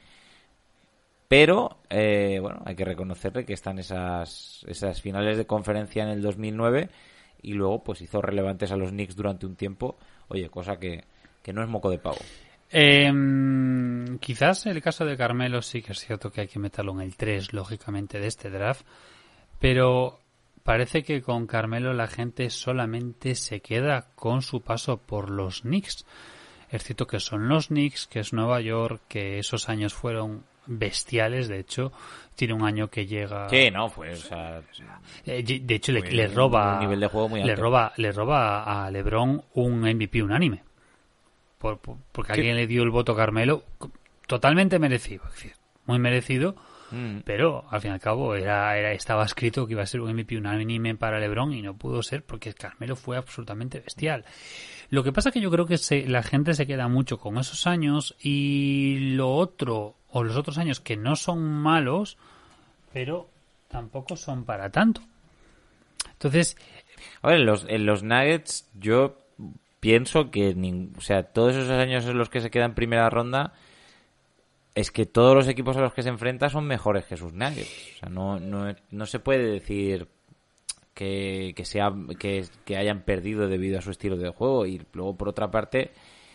Speaker 3: Pero, eh, bueno, hay que reconocerle que están esas esas finales de conferencia en el dos mil nueve y luego pues hizo relevantes a los Knicks durante un tiempo. Oye, cosa que, que no es moco de pavo.
Speaker 2: Eh, quizás el caso de Carmelo sí que es cierto que hay que meterlo en el tres, lógicamente, de este draft, pero parece que con Carmelo la gente solamente se queda con su paso por los Knicks. Es cierto que son los Knicks, que es Nueva York, que esos años fueron bestiales. De hecho, tiene un año que llega...
Speaker 3: Sí, no, fue, o sea...
Speaker 2: De hecho, le, le roba...
Speaker 3: Un nivel de juego muy alto.
Speaker 2: Le roba, le roba a LeBron un M V P unánime. Por, por, porque alguien le dio el voto a Carmelo totalmente merecido. Es decir, muy merecido, mm. pero al fin y al cabo era, era estaba escrito que iba a ser un M V P unánime para LeBron y no pudo ser porque Carmelo fue absolutamente bestial. Lo que pasa es que yo creo que se, la gente se queda mucho con esos años y lo otro, o los otros años que no son malos, pero tampoco son para tanto. Entonces...
Speaker 3: A ver, en los, en los Nuggets yo pienso que, ning, o sea, todos esos años en los que se queda en primera ronda, es que todos los equipos a los que se enfrenta son mejores que sus Nuggets. O sea, no, no, no se puede decir... Que, que, sea, que, que hayan perdido debido a su estilo de juego. Y luego, por otra parte,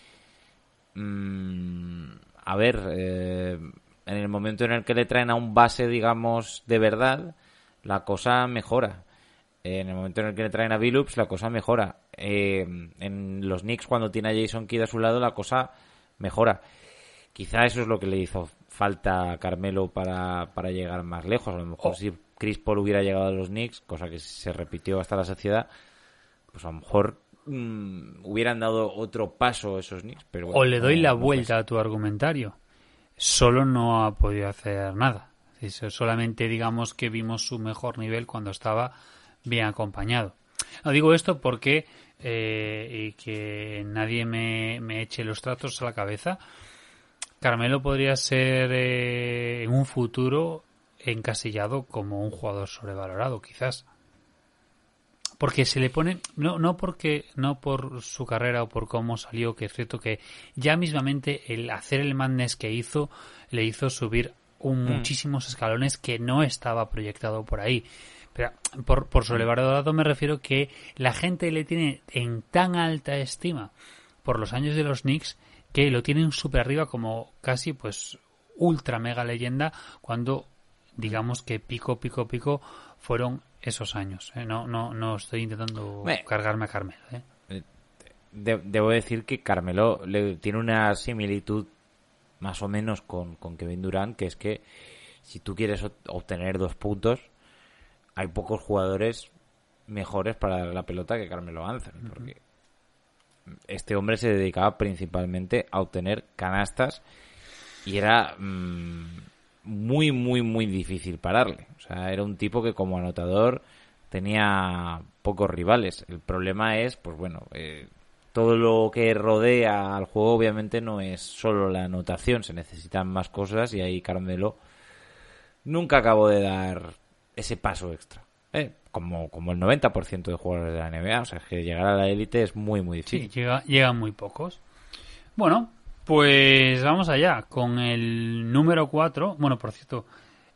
Speaker 3: mmm, a ver, eh, en el momento en el que le traen a un base, digamos, de verdad, la cosa mejora. Eh, en el momento en el que le traen a Billups, la cosa mejora. Eh, en los Knicks, cuando tiene a Jason Kidd a su lado, la cosa mejora. Quizá eso es lo que le hizo falta a Carmelo para, para llegar más lejos. A lo mejor oh. si Chris Paul hubiera llegado a los Knicks, cosa que se repitió hasta la saciedad, pues a lo mejor mmm, hubieran dado otro paso esos Knicks. Pero bueno,
Speaker 2: o le doy
Speaker 3: no,
Speaker 2: la
Speaker 3: no
Speaker 2: vuelta a tu argumentario. Solo no ha podido hacer nada. Solamente digamos que vimos su mejor nivel cuando estaba bien acompañado. No digo esto porque eh, y que nadie me, me eche los tratos a la cabeza. Carmelo podría ser eh, en un futuro encasillado como un jugador sobrevalorado, quizás. Porque se le pone, no no porque no por su carrera o por cómo salió, que es cierto que ya mismamente el hacer el madness que hizo le hizo subir un, mm. muchísimos escalones que no estaba proyectado por ahí. Pero por, por sobrevalorado me refiero que la gente le tiene en tan alta estima por los años de los Knicks que lo tienen súper arriba como casi pues ultra mega leyenda cuando digamos que pico, pico, pico fueron esos años. ¿eh? No no no estoy intentando eh, cargarme a Carmelo. ¿eh?
Speaker 3: De, debo decir que Carmelo le, tiene una similitud más o menos con, con Kevin Durant, que es que si tú quieres obtener dos puntos, hay pocos jugadores mejores para la pelota que Carmelo Anthony, uh-huh. porque este hombre se dedicaba principalmente a obtener canastas y era mmm, muy, muy, muy difícil pararle. O sea, era un tipo que como anotador tenía pocos rivales. El problema es, pues bueno, eh, todo lo que rodea al juego obviamente no es solo la anotación, se necesitan más cosas y ahí Carmelo nunca acabó de dar ese paso extra. Eh, como, como el noventa por ciento de jugadores de la N B A, o sea, que llegar a la élite es muy, muy difícil.
Speaker 2: Sí, llega, llegan muy pocos. Bueno, pues vamos allá con el número cuatro. Bueno, por cierto,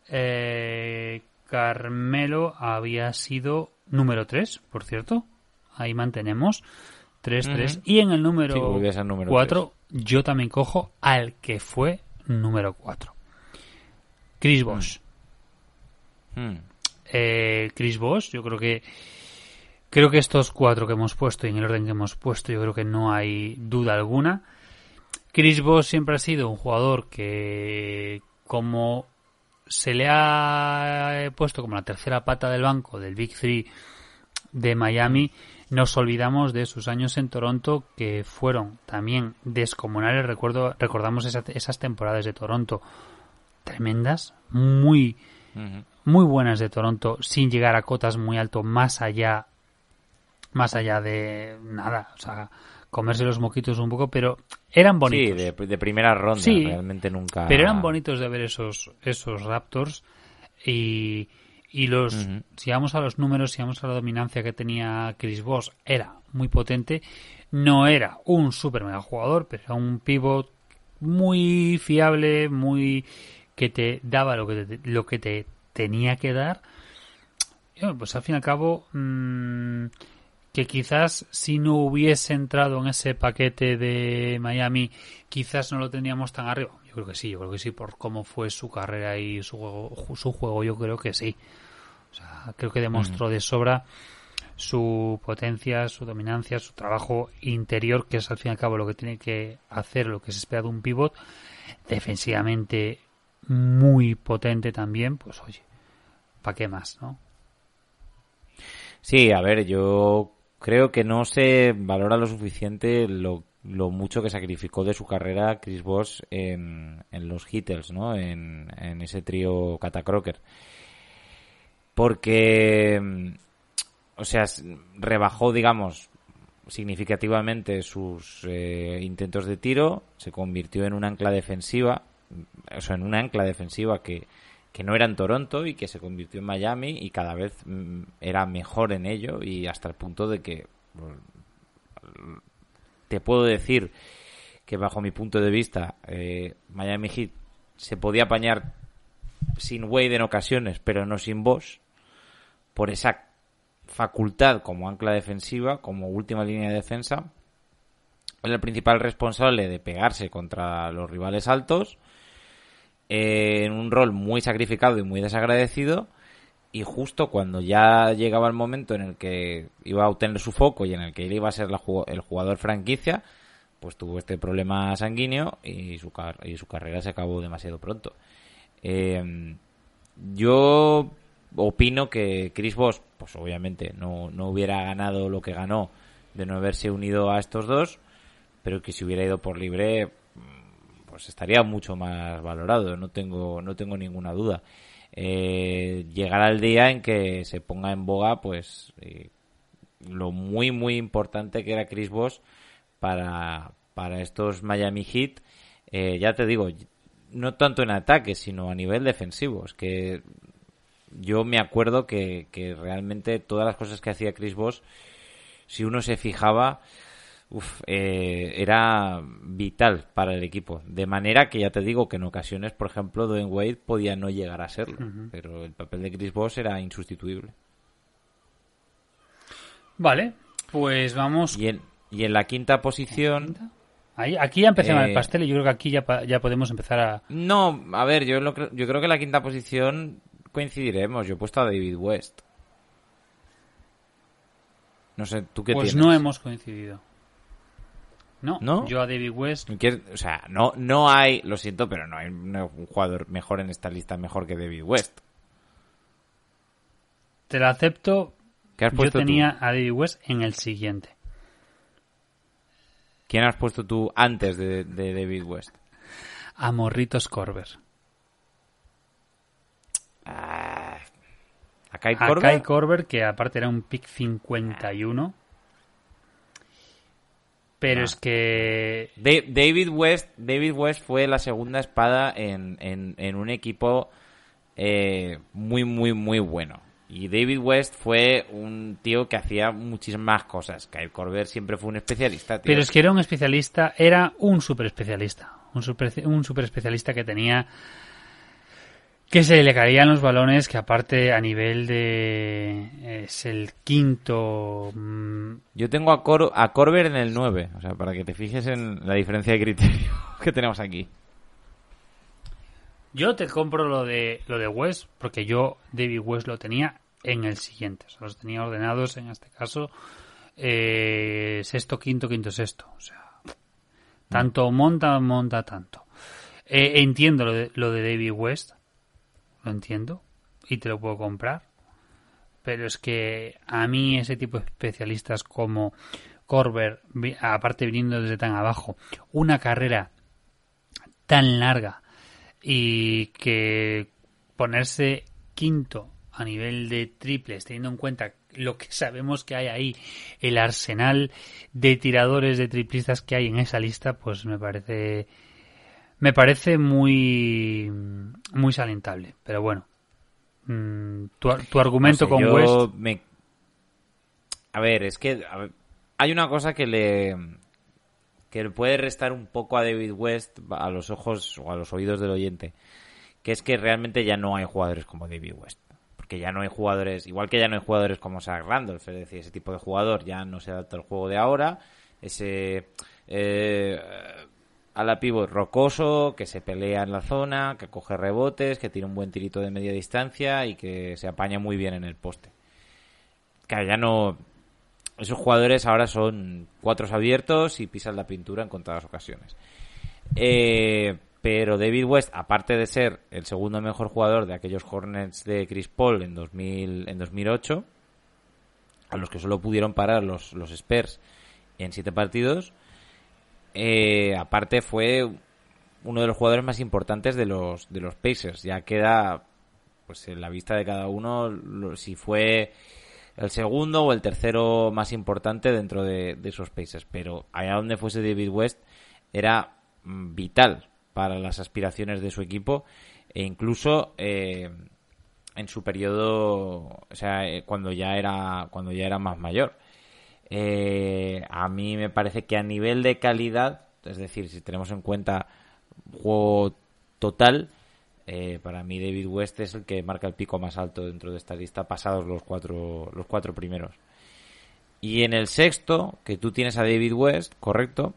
Speaker 2: eh, Carmelo había sido número tres, por cierto. Ahí mantenemos tres tres. Uh-huh. Y en el número, sí, número cuatro, tres. Yo también cojo al que fue número cuatro. Chris Bosh.
Speaker 3: Hmm.
Speaker 2: Eh, Chris Bosh, yo creo que creo que estos cuatro que hemos puesto y en el orden que hemos puesto, yo creo que no hay duda alguna. Chris Bosh siempre ha sido un jugador que, como se le ha puesto como la tercera pata del banco del Big Three de Miami, nos olvidamos de sus años en Toronto, que fueron también descomunales. Recuerdo, recordamos esa, esas temporadas de Toronto tremendas, muy uh-huh. muy buenas de Toronto, sin llegar a cotas muy alto, más allá más allá de nada, o sea, comerse los moquitos un poco, pero eran bonitos.
Speaker 3: Sí, de, de primera ronda, sí, realmente nunca.
Speaker 2: Pero eran bonitos de ver esos esos Raptors y y los uh-huh. si vamos a los números, si vamos a la dominancia que tenía Chris Bosh, era muy potente. No era un super mega jugador, pero era un pivot muy fiable, muy que te daba lo que te, lo que te tenía que dar. Y bueno, pues al fin y al cabo mmm, que quizás si no hubiese entrado en ese paquete de Miami, quizás no lo tendríamos tan arriba. Yo creo que sí, yo creo que sí, por cómo fue su carrera y su juego, su juego yo creo que sí. O sea, creo que demostró uh-huh. de sobra su potencia, su dominancia, su trabajo interior, que es al fin y al cabo lo que tiene que hacer, lo que se espera de un pivot. Defensivamente muy potente también, pues oye, ¿para qué más, no?
Speaker 3: Sí, a ver, yo creo que no se valora lo suficiente lo, lo mucho que sacrificó de su carrera Chris Bosh en, en los Heatles, ¿no? En, en ese trío Cata-Crocker. Porque, o sea, rebajó, digamos, significativamente sus eh, intentos de tiro, se convirtió en un ancla defensiva, o sea, en una ancla defensiva que, que no era en Toronto y que se convirtió en Miami y cada vez mm, era mejor en ello, y hasta el punto de que te puedo decir que bajo mi punto de vista eh, Miami Heat se podía apañar sin Wade en ocasiones, pero no sin Bosh, por esa facultad como ancla defensiva, como última línea de defensa. Era el principal responsable de pegarse contra los rivales altos, eh, en un rol muy sacrificado y muy desagradecido, y justo cuando ya llegaba el momento en el que iba a obtener su foco y en el que él iba a ser la, el jugador franquicia, pues tuvo este problema sanguíneo y su, car- y su carrera se acabó demasiado pronto. Eh, yo opino que Chris Bosh, pues obviamente no, no hubiera ganado lo que ganó de no haberse unido a estos dos, pero que si hubiera ido por libre, pues estaría mucho más valorado, no tengo, no tengo ninguna duda. Eh, llegará el día en que se ponga en boga, pues, eh, lo muy, muy importante que era Chris Bosh para, para estos Miami Heat. Eh, ya te digo, no tanto en ataque, sino a nivel defensivo. Es que yo me acuerdo que, que realmente todas las cosas que hacía Chris Bosh, si uno se fijaba, uf, eh, era vital para el equipo. De manera que ya te digo que en ocasiones, por ejemplo, Dwayne Wade podía no llegar a serlo, uh-huh. pero el papel de Chris Bosh era insustituible.
Speaker 2: Vale, pues vamos.
Speaker 3: Y en, y en la quinta posición...
Speaker 2: ¿La quinta? Ahí, aquí ya empecé
Speaker 3: eh,
Speaker 2: el pastel y yo creo que aquí ya, ya podemos empezar a...
Speaker 3: No, a ver, yo, lo, yo creo que en la quinta posición coincidiremos. Yo he puesto a David West. No sé, ¿tú qué
Speaker 2: pues
Speaker 3: tienes?
Speaker 2: Pues no hemos coincidido. No,
Speaker 3: ¿No?
Speaker 2: Yo a David West...
Speaker 3: O sea, no, no hay... Lo siento, pero no hay un jugador mejor en esta lista mejor que David West.
Speaker 2: Te lo acepto.
Speaker 3: ¿Qué has puesto
Speaker 2: Yo tenía
Speaker 3: tú?
Speaker 2: a David West en el siguiente.
Speaker 3: ¿Quién has puesto tú antes de, de David West?
Speaker 2: A Morritos Korver.
Speaker 3: Ah, ¿A Kyle
Speaker 2: a
Speaker 3: Korver?
Speaker 2: Kyle Korver, que aparte era un pick cincuenta y uno. Pero
Speaker 3: no.
Speaker 2: es que...
Speaker 3: De, David West David West fue la segunda espada en, en, en un equipo eh, muy, muy, muy bueno. Y David West fue un tío que hacía muchísimas cosas. Kyle Korver siempre fue un especialista, tío.
Speaker 2: Pero es que era un especialista, era un super especialista. Un super, un super especialista que tenía... que se le caían los balones, que aparte a nivel de... es el quinto... Mmm...
Speaker 3: Yo tengo a, Cor- a Korver en el nueve, o sea, para que te fijes en la diferencia de criterio que tenemos aquí.
Speaker 2: Yo te compro lo de lo de West, porque yo David West lo tenía en el siguiente. O sea, los tenía ordenados en este caso eh, sexto, quinto, quinto, sexto. O sea, tanto monta, monta tanto. Eh, entiendo lo de, lo de David West, lo entiendo y te lo puedo comprar, pero es que a mí ese tipo de especialistas como Korver, aparte viniendo desde tan abajo, una carrera tan larga y que ponerse quinto a nivel de triples, teniendo en cuenta lo que sabemos que hay ahí, el arsenal de tiradores de triplistas que hay en esa lista, pues me parece me parece muy muy salentable. Pero bueno, tu, tu argumento no sé, con
Speaker 3: yo
Speaker 2: West
Speaker 3: me... a ver, es que a ver, hay una cosa que le que le puede restar un poco a David West a los ojos o a los oídos del oyente, que es que realmente ya no hay jugadores como David West. porque ya no hay jugadores, igual que ya no hay jugadores como Zach Randolph, es decir, ese tipo de jugador ya no se adapta al juego de ahora, ese eh, ala pívot rocoso, que se pelea en la zona, que coge rebotes, que tiene un buen tirito de media distancia y que se apaña muy bien en el poste. Claro, ya no... Esos jugadores ahora son cuatros abiertos y pisan la pintura en contadas ocasiones. Eh, pero David West, aparte de ser el segundo mejor jugador de aquellos Hornets de Chris Paul en dos mil, en dos mil ocho, a los que solo pudieron parar los, los Spurs en siete partidos, eh, aparte fue uno de los jugadores más importantes de los de los Pacers. Ya queda pues en la vista de cada uno lo, si fue el segundo o el tercero más importante dentro de, de esos Pacers, pero allá donde fuese David West era mm, vital para las aspiraciones de su equipo, e incluso eh, en su periodo, o sea, eh, cuando ya era cuando ya era más mayor. Eh, a mí me parece que a nivel de calidad, es decir, si tenemos en cuenta juego total, eh, para mí David West es el que marca el pico más alto dentro de esta lista, pasados los cuatro los cuatro primeros. Y en el sexto, que tú tienes a David West, correcto,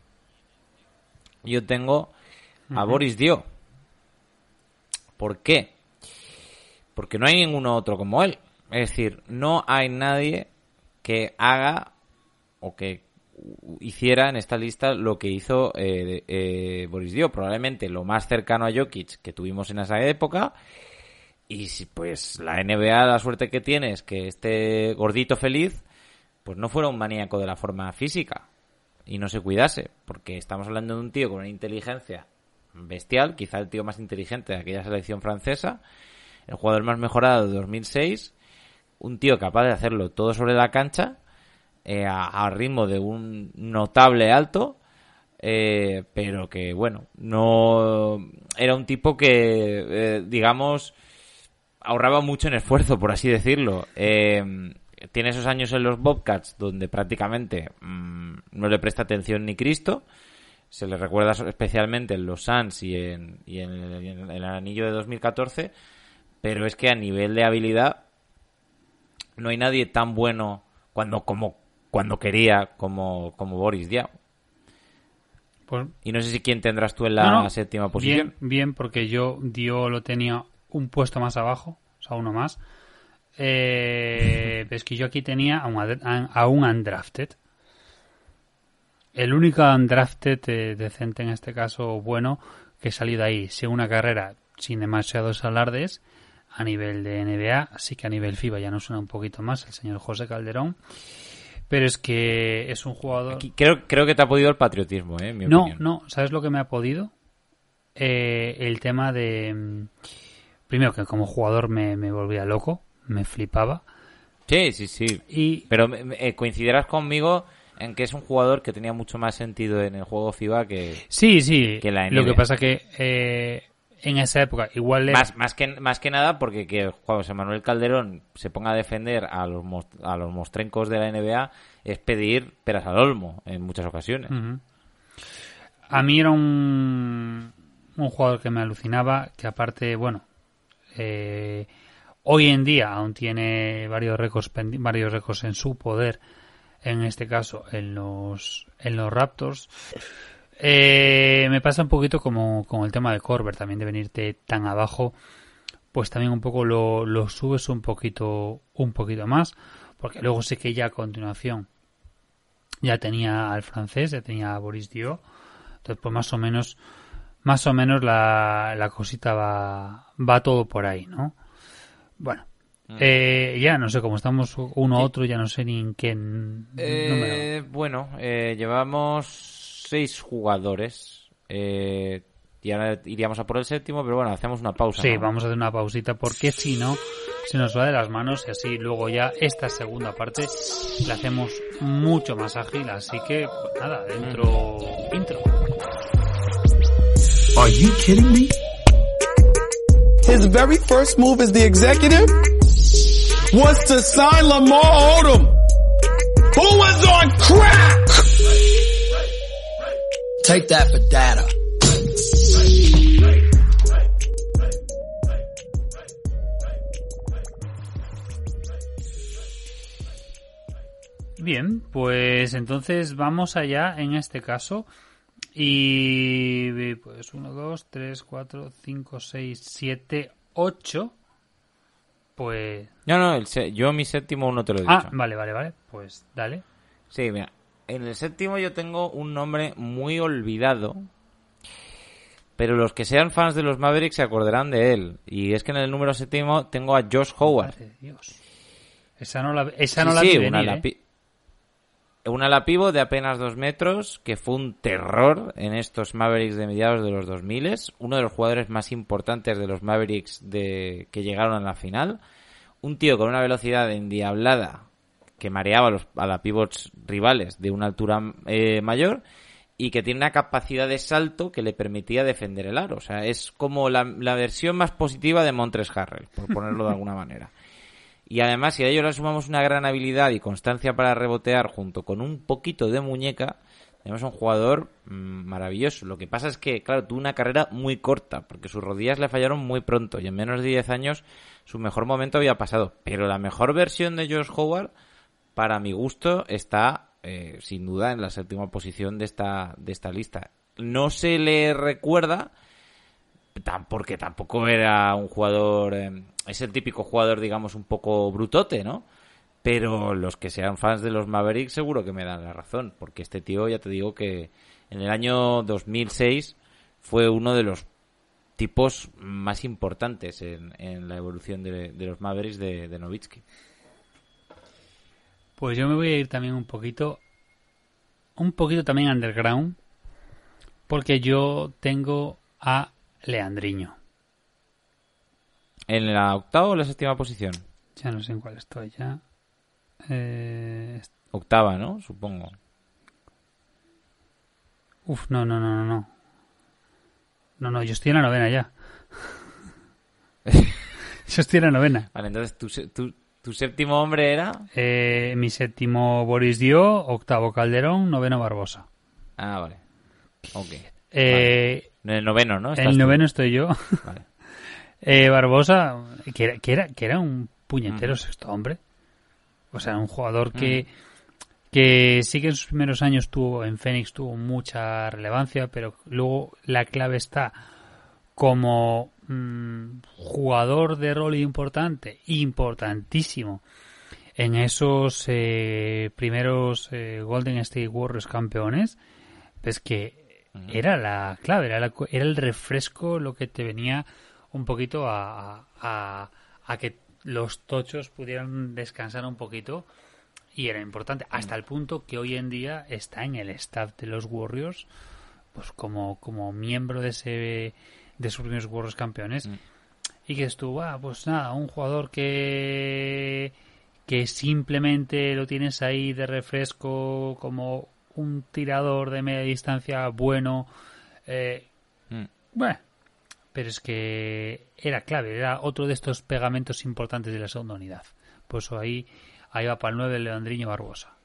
Speaker 3: yo tengo a uh-huh. Boris Dio. ¿Por qué? Porque no hay ninguno otro como él. Es decir, no hay nadie que haga o que hiciera en esta lista lo que hizo eh, eh, Boris Dio, probablemente lo más cercano a Jokic que tuvimos en esa época. Y si pues la N B A, la suerte que tiene es que este gordito feliz pues no fuera un maníaco de la forma física y no se cuidase, porque estamos hablando de un tío con una inteligencia bestial, quizá el tío más inteligente de aquella selección francesa, el jugador más mejorado de dos mil seis, un tío capaz de hacerlo todo sobre la cancha, eh, a, a ritmo de un notable alto, eh, pero que, bueno, no era un tipo que, eh, digamos, ahorraba mucho en esfuerzo, por así decirlo. Eh, tiene esos años en los Bobcats donde prácticamente mmm, no le presta atención ni Cristo. Se le recuerda especialmente en los Suns y en, y en, el, en el anillo de dos mil catorce, pero es que a nivel de habilidad no hay nadie tan bueno cuando como cuando quería como, como Boris Diaw. Pues, y no sé si quién tendrás tú en la no, no, séptima posición.
Speaker 2: Bien, bien, porque yo Dio lo tenía un puesto más abajo, o sea, uno más. Eh, es que yo aquí tenía a un, a un undrafted. El único undrafted eh, decente en este caso, bueno, que salió de ahí, sin una carrera sin demasiados alardes a nivel de N B A, así que a nivel FIBA ya nos suena un poquito más el señor José Calderón, pero es que es un jugador...
Speaker 3: Aquí creo, creo que te ha podido el patriotismo, ¿eh? En mi
Speaker 2: no,
Speaker 3: opinión.
Speaker 2: no, ¿sabes lo que me ha podido? Eh, el tema de... Primero que como jugador me, me volvía loco, me flipaba.
Speaker 3: Sí, sí, sí. Y... Pero eh, coincidirás conmigo en que es un jugador que tenía mucho más sentido en el juego FIBA que,
Speaker 2: sí, sí.
Speaker 3: que la N B A.
Speaker 2: Lo que pasa que eh, en esa época igual era...
Speaker 3: más, más que más que nada porque que José Manuel Calderón se ponga a defender a los a los mostrencos de la N B A es pedir peras al olmo en muchas ocasiones.
Speaker 2: Uh-huh. A mí era un un jugador que me alucinaba, que aparte, bueno, eh, hoy en día aún tiene varios récords varios récords en su poder. En este caso, en los en los Raptors. Eh, me pasa un poquito como con el tema de Korver, también de venirte tan abajo, pues también un poco lo, lo subes un poquito un poquito más, porque luego sé que ya a continuación ya tenía al francés, ya tenía a Boris Dio, entonces pues más o menos más o menos la, la cosita va va todo por ahí, ¿no? Bueno. Eh, ya no sé cómo estamos uno a otro, ya no sé ni en qué
Speaker 3: eh,
Speaker 2: número.
Speaker 3: Bueno, eh, llevamos seis jugadores eh, y ahora iríamos a por el séptimo, pero bueno, hacemos una pausa.
Speaker 2: Sí,
Speaker 3: ¿no?
Speaker 2: Vamos a hacer una pausita porque si no se nos va de las manos y así luego ya esta segunda parte la hacemos mucho más ágil, así que pues nada, dentro mm. intro.
Speaker 1: Are you kidding me?
Speaker 5: His very first move as the executive was to sign Lamar Odom, who was on crack. Take that for data.
Speaker 2: Bien, pues entonces vamos allá en este caso. Y pues uno, dos, tres, cuatro, cinco, seis, siete, ocho. Pues...
Speaker 3: No, no, el se- yo mi séptimo no te lo he
Speaker 2: Ah,
Speaker 3: dicho.
Speaker 2: vale, vale, vale. Pues dale.
Speaker 3: Sí, mira, en el séptimo yo tengo un nombre muy olvidado, pero los que sean fans de los Mavericks se acordarán de él. Y es que en el número séptimo tengo a Josh Howard.
Speaker 2: Madre de Dios. Esa no la, esa
Speaker 3: Sí,
Speaker 2: no la
Speaker 3: sí,
Speaker 2: vi
Speaker 3: una
Speaker 2: venir,
Speaker 3: ala
Speaker 2: ¿eh?
Speaker 3: pi- un ala pivot de apenas dos metros, que fue un terror en estos Mavericks de mediados de los dos mil, uno de los jugadores más importantes de los Mavericks de que llegaron a la final, un tío con una velocidad endiablada que mareaba a los a la pivots rivales de una altura eh, mayor y que tiene una capacidad de salto que le permitía defender el aro. O sea, es como la, la versión más positiva de Montrezl Harrell, por ponerlo de alguna manera. Y además, si a ello le sumamos una gran habilidad y constancia para rebotear junto con un poquito de muñeca, tenemos un jugador mmm, maravilloso. Lo que pasa es que, claro, tuvo una carrera muy corta, porque sus rodillas le fallaron muy pronto y en menos de diez años su mejor momento había pasado. Pero la mejor versión de Josh Howard, para mi gusto, está eh, sin duda en la séptima posición de esta, de esta lista. No se le recuerda... porque tampoco era un jugador, eh, es el típico jugador, digamos, un poco brutote, ¿no? Pero los que sean fans de los Mavericks seguro que me dan la razón, porque este tío, ya te digo que en el año dos mil seis fue uno de los tipos más importantes en, en la evolución de, de los Mavericks de, de Nowitzki.
Speaker 2: Pues yo me voy a ir también un poquito, un poquito también underground, porque yo tengo a Leandriño.
Speaker 3: ¿En la octava o la séptima posición?
Speaker 2: Ya no sé en cuál estoy ya. Eh...
Speaker 3: Octava, ¿no? Supongo.
Speaker 2: Uf, no, no, no, no, no. No, no, yo estoy en la novena ya. Yo estoy en la novena.
Speaker 3: Vale, entonces tu, tu, tu séptimo hombre era...
Speaker 2: Eh, mi séptimo Boris Dio, octavo Calderón, noveno Barbosa.
Speaker 3: Ah, vale. Ok.
Speaker 2: Eh...
Speaker 3: Vale. En el noveno, ¿no?
Speaker 2: En el noveno
Speaker 3: tú?
Speaker 2: estoy yo.
Speaker 3: Vale.
Speaker 2: eh, Barbosa, que era, que, era, que era un puñetero
Speaker 3: uh-huh.
Speaker 2: sexto hombre. O sea, un jugador que, uh-huh. que sí que en sus primeros años tuvo en Phoenix tuvo mucha relevancia, pero luego la clave está como mmm, jugador de rol importante, importantísimo, en esos eh, primeros eh, Golden State Warriors campeones, pues que era la clave, era, la, era el refresco lo que te venía un poquito a, a, a que los tochos pudieran descansar un poquito, y era importante hasta el punto que hoy en día está en el staff de los Warriors, pues como, como miembro de ese de sus primeros Warriors campeones, mm. y que estuvo, ah, pues nada, un jugador que que simplemente lo tienes ahí de refresco como un tirador de media distancia bueno, eh, mm. bueno, pero es que era clave, era otro de estos pegamentos importantes de la segunda unidad. Pues ahí, ahí va para el nueve Leandriño Barbosa.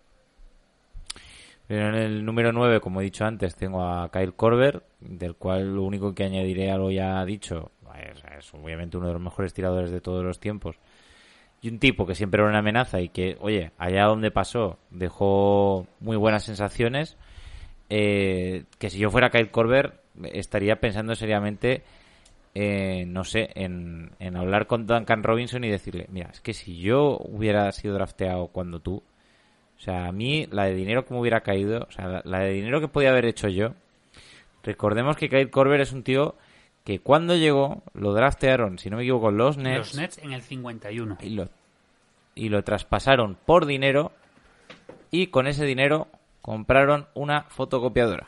Speaker 3: Pero en el número nueve, como he dicho antes, tengo a Kyle Korver, del cual lo único que añadiré a lo ya dicho, es, es obviamente uno de los mejores tiradores de todos los tiempos. Y un tipo que siempre era una amenaza y que, oye, allá donde pasó dejó muy buenas sensaciones, eh, que si yo fuera Kyle Korver estaría pensando seriamente, eh, no sé, en, en hablar con Duncan Robinson y decirle, mira, es que si yo hubiera sido drafteado cuando tú, o sea, a mí la de dinero que me hubiera caído, o sea, la, la de dinero que podía haber hecho yo, recordemos que Kyle Korver es un tío que cuando llegó lo draftearon, si no me equivoco, los Nets.
Speaker 2: Los Nets en el cincuenta y uno.
Speaker 3: Y lo, y lo traspasaron por dinero y con ese dinero compraron una fotocopiadora.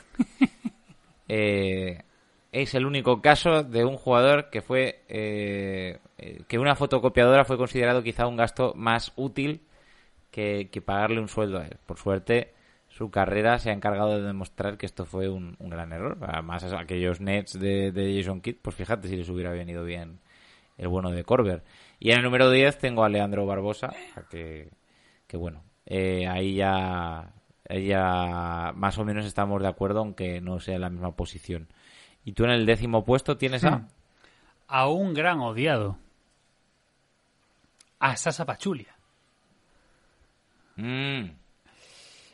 Speaker 3: eh, es el único caso de un jugador que fue eh, que una fotocopiadora fue considerado quizá un gasto más útil que, que pagarle un sueldo a él. Por suerte, su carrera se ha encargado de demostrar que esto fue un, un gran error. Además, a aquellos Nets de, de Jason Kidd, pues fíjate si les hubiera venido bien el bueno de Korver. Y en el número diez tengo a Leandro Barbosa, que, que bueno, eh, ahí ya, ahí ya más o menos estamos de acuerdo, aunque no sea la misma posición. ¿Y tú en el décimo puesto tienes a?
Speaker 2: A un gran odiado. A Sasa Pachulia.
Speaker 3: Mm.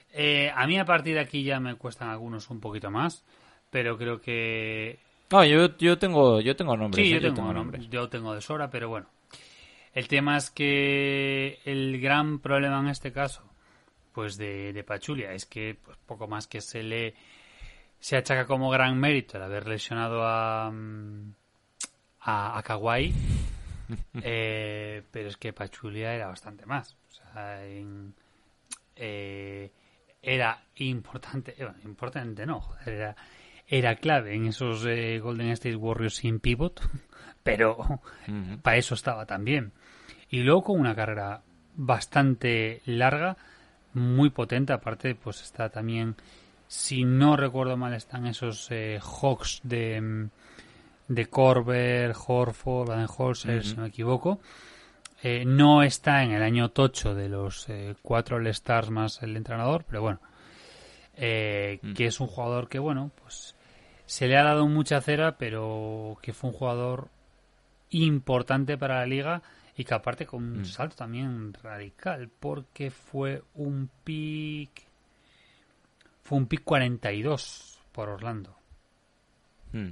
Speaker 2: Eh, a mí a partir de aquí ya me cuestan algunos un poquito más, pero creo que...
Speaker 3: No, yo, yo tengo yo tengo nombres.
Speaker 2: Sí,
Speaker 3: ¿eh?
Speaker 2: yo tengo,
Speaker 3: yo tengo
Speaker 2: nombres.
Speaker 3: nombres.
Speaker 2: Yo tengo de sobra, pero bueno. El tema es que el gran problema en este caso, pues de, de Pachulia, es que pues, poco más que se le se achaca como gran mérito el haber lesionado a a, a Kawhi, eh, pero es que Pachulia era bastante más. O sea, en, eh, era importante, bueno, importante no, joder, era era clave en esos eh, Golden State Warriors sin pivot, pero uh-huh. para eso estaba también. Y luego con una carrera bastante larga, muy potente, aparte pues está también, si no recuerdo mal, están esos eh, Hawks de, de Korver, Horford, Baden-Holzer, uh-huh. si no me equivoco. Eh, no está en el año tocho de los eh, cuatro All-Stars más el entrenador, pero bueno, eh, uh-huh. que es un jugador que, bueno, pues se le ha dado mucha cera, pero que fue un jugador importante para la liga y que aparte con un mm. salto también radical, porque fue un pick fue un pick cuarenta y dos por Orlando.
Speaker 3: Mm.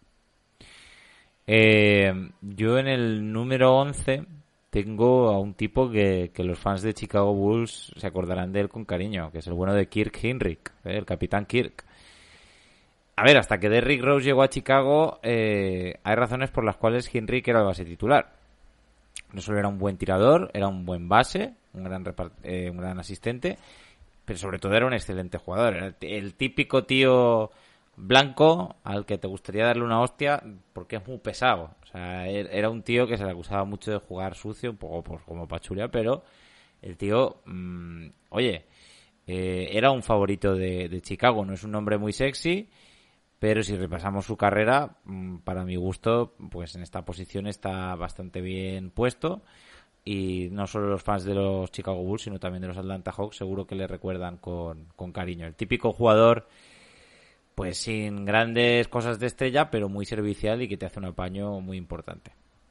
Speaker 3: Eh, yo en el número once tengo a un tipo que, que los fans de Chicago Bulls se acordarán de él con cariño, que es el bueno de Kirk Hinrich, ¿eh? El capitán Kirk. A ver, hasta que Derrick Rose llegó a Chicago, eh, hay razones por las cuales Hinrich era el base titular. No solo era un buen tirador, era un buen base, un gran repart- eh, un gran asistente, pero sobre todo era un excelente jugador. Era el, el típico tío blanco al que te gustaría darle una hostia porque es muy pesado. O sea, era un tío que se le acusaba mucho de jugar sucio, un poco pues, como Pachulia, pero el tío, mmm, oye, eh, era un favorito de, de Chicago. No es un hombre muy sexy, pero si repasamos su carrera, para mi gusto, pues en esta posición está bastante bien puesto. Y no solo los fans de los Chicago Bulls, sino también de los Atlanta Hawks, seguro que le recuerdan con, con cariño. El típico jugador, pues sin grandes cosas de estrella, pero muy servicial y que te hace un apaño muy importante.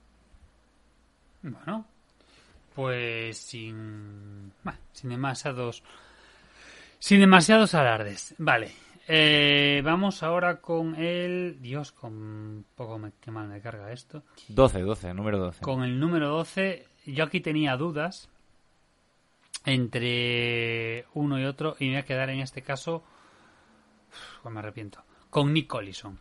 Speaker 2: Bueno, pues sin, bah, sin demasiados, sin demasiados alardes. Vale. Eh, vamos ahora con el... Dios, con un poco me, qué mal me carga esto.
Speaker 3: doce, doce, número doce.
Speaker 2: Con el número doce, yo aquí tenía dudas entre uno y otro y me voy a quedar en este caso, pues me arrepiento, con Nick Collison.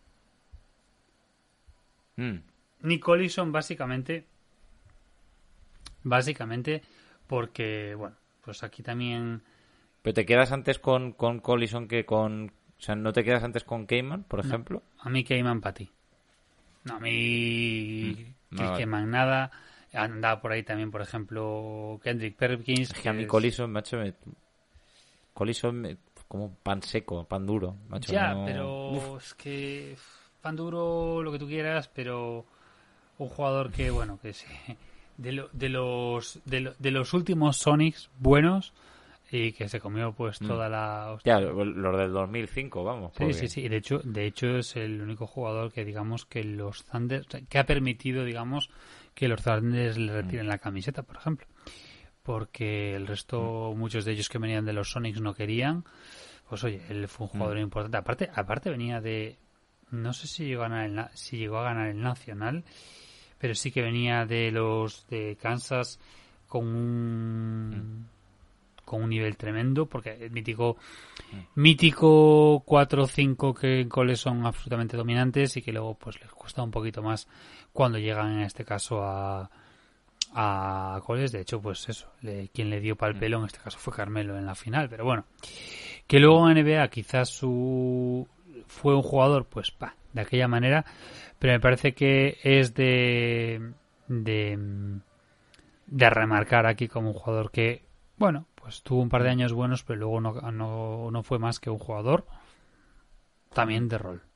Speaker 3: Mm.
Speaker 2: Nick Collison básicamente, básicamente porque, bueno, pues aquí también...
Speaker 3: ¿Pero te quedas antes con, con Collison que con... O sea, ¿no te quedas antes con Cayman, por ejemplo?
Speaker 2: No, a mí Cayman para ti. No, a mí mm, no, Cayman nada. Andaba por ahí también, por ejemplo, Kendrick Perkins.
Speaker 3: Es que, que a mí es... Collison, macho, me... Collison me... como pan seco, pan duro, macho.
Speaker 2: Ya,
Speaker 3: no...
Speaker 2: pero
Speaker 3: Uf.
Speaker 2: es que pan duro, lo que tú quieras, pero un jugador que, bueno, que sí, de, lo, de los de, lo, de los últimos Sonics buenos y que se comió pues toda mm. la...
Speaker 3: Ya, los del dos mil cinco, vamos.
Speaker 2: Sí, porque... sí, sí. De hecho, de hecho es el único jugador que digamos que los Thunders, que ha permitido, digamos, que los Thunders le retiren mm. la camiseta, por ejemplo. Porque el resto, mm. muchos de ellos que venían de los Sonics no querían. Pues oye, él fue un jugador mm. importante. Aparte, aparte venía de... No sé si llegó a ganar el, si llegó a ganar el Nacional, pero sí que venía de los de Kansas con un... Mm. con un nivel tremendo, porque el mítico mm. mítico cuatro o cinco que en Cole son absolutamente dominantes y que luego pues les cuesta un poquito más cuando llegan en este caso a a Coles. De hecho, pues eso, le, quien le dio pal pelo en este caso fue Carmelo en la final, pero bueno, que luego en N B A quizás su fue un jugador pues pa, de aquella manera, pero me parece que es de de de remarcar aquí como un jugador que, bueno, pues tuvo un par de años buenos, pero luego no, no, no fue más que un jugador también de rol.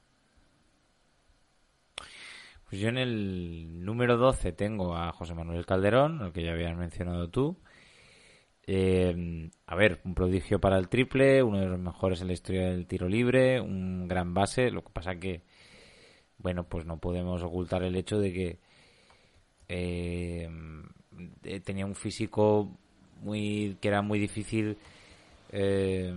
Speaker 3: Pues yo en el número doce tengo a José Manuel Calderón, el que ya habías mencionado tú. Eh, a ver, un prodigio para el triple, uno de los mejores en la historia del tiro libre, un gran base. Lo que pasa que, bueno, pues no podemos ocultar el hecho de que eh, tenía un físico muy que era muy difícil eh,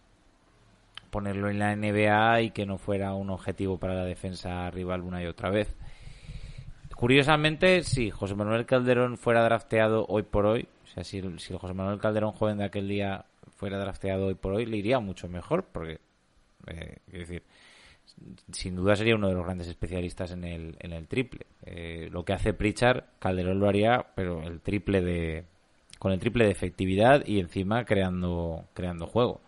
Speaker 3: ponerlo en la N B A y que no fuera un objetivo para la defensa rival una y otra vez. Curiosamente, si José Manuel Calderón fuera drafteado hoy por hoy, o sea, si, si el José Manuel Calderón joven de aquel día fuera drafteado hoy por hoy, le iría mucho mejor, porque, eh, quiero decir, sin duda sería uno de los grandes especialistas en el, en el triple. Eh, lo que hace Pritchard, Calderón lo haría, pero el triple de, con el triple de efectividad y encima creando, creando juego.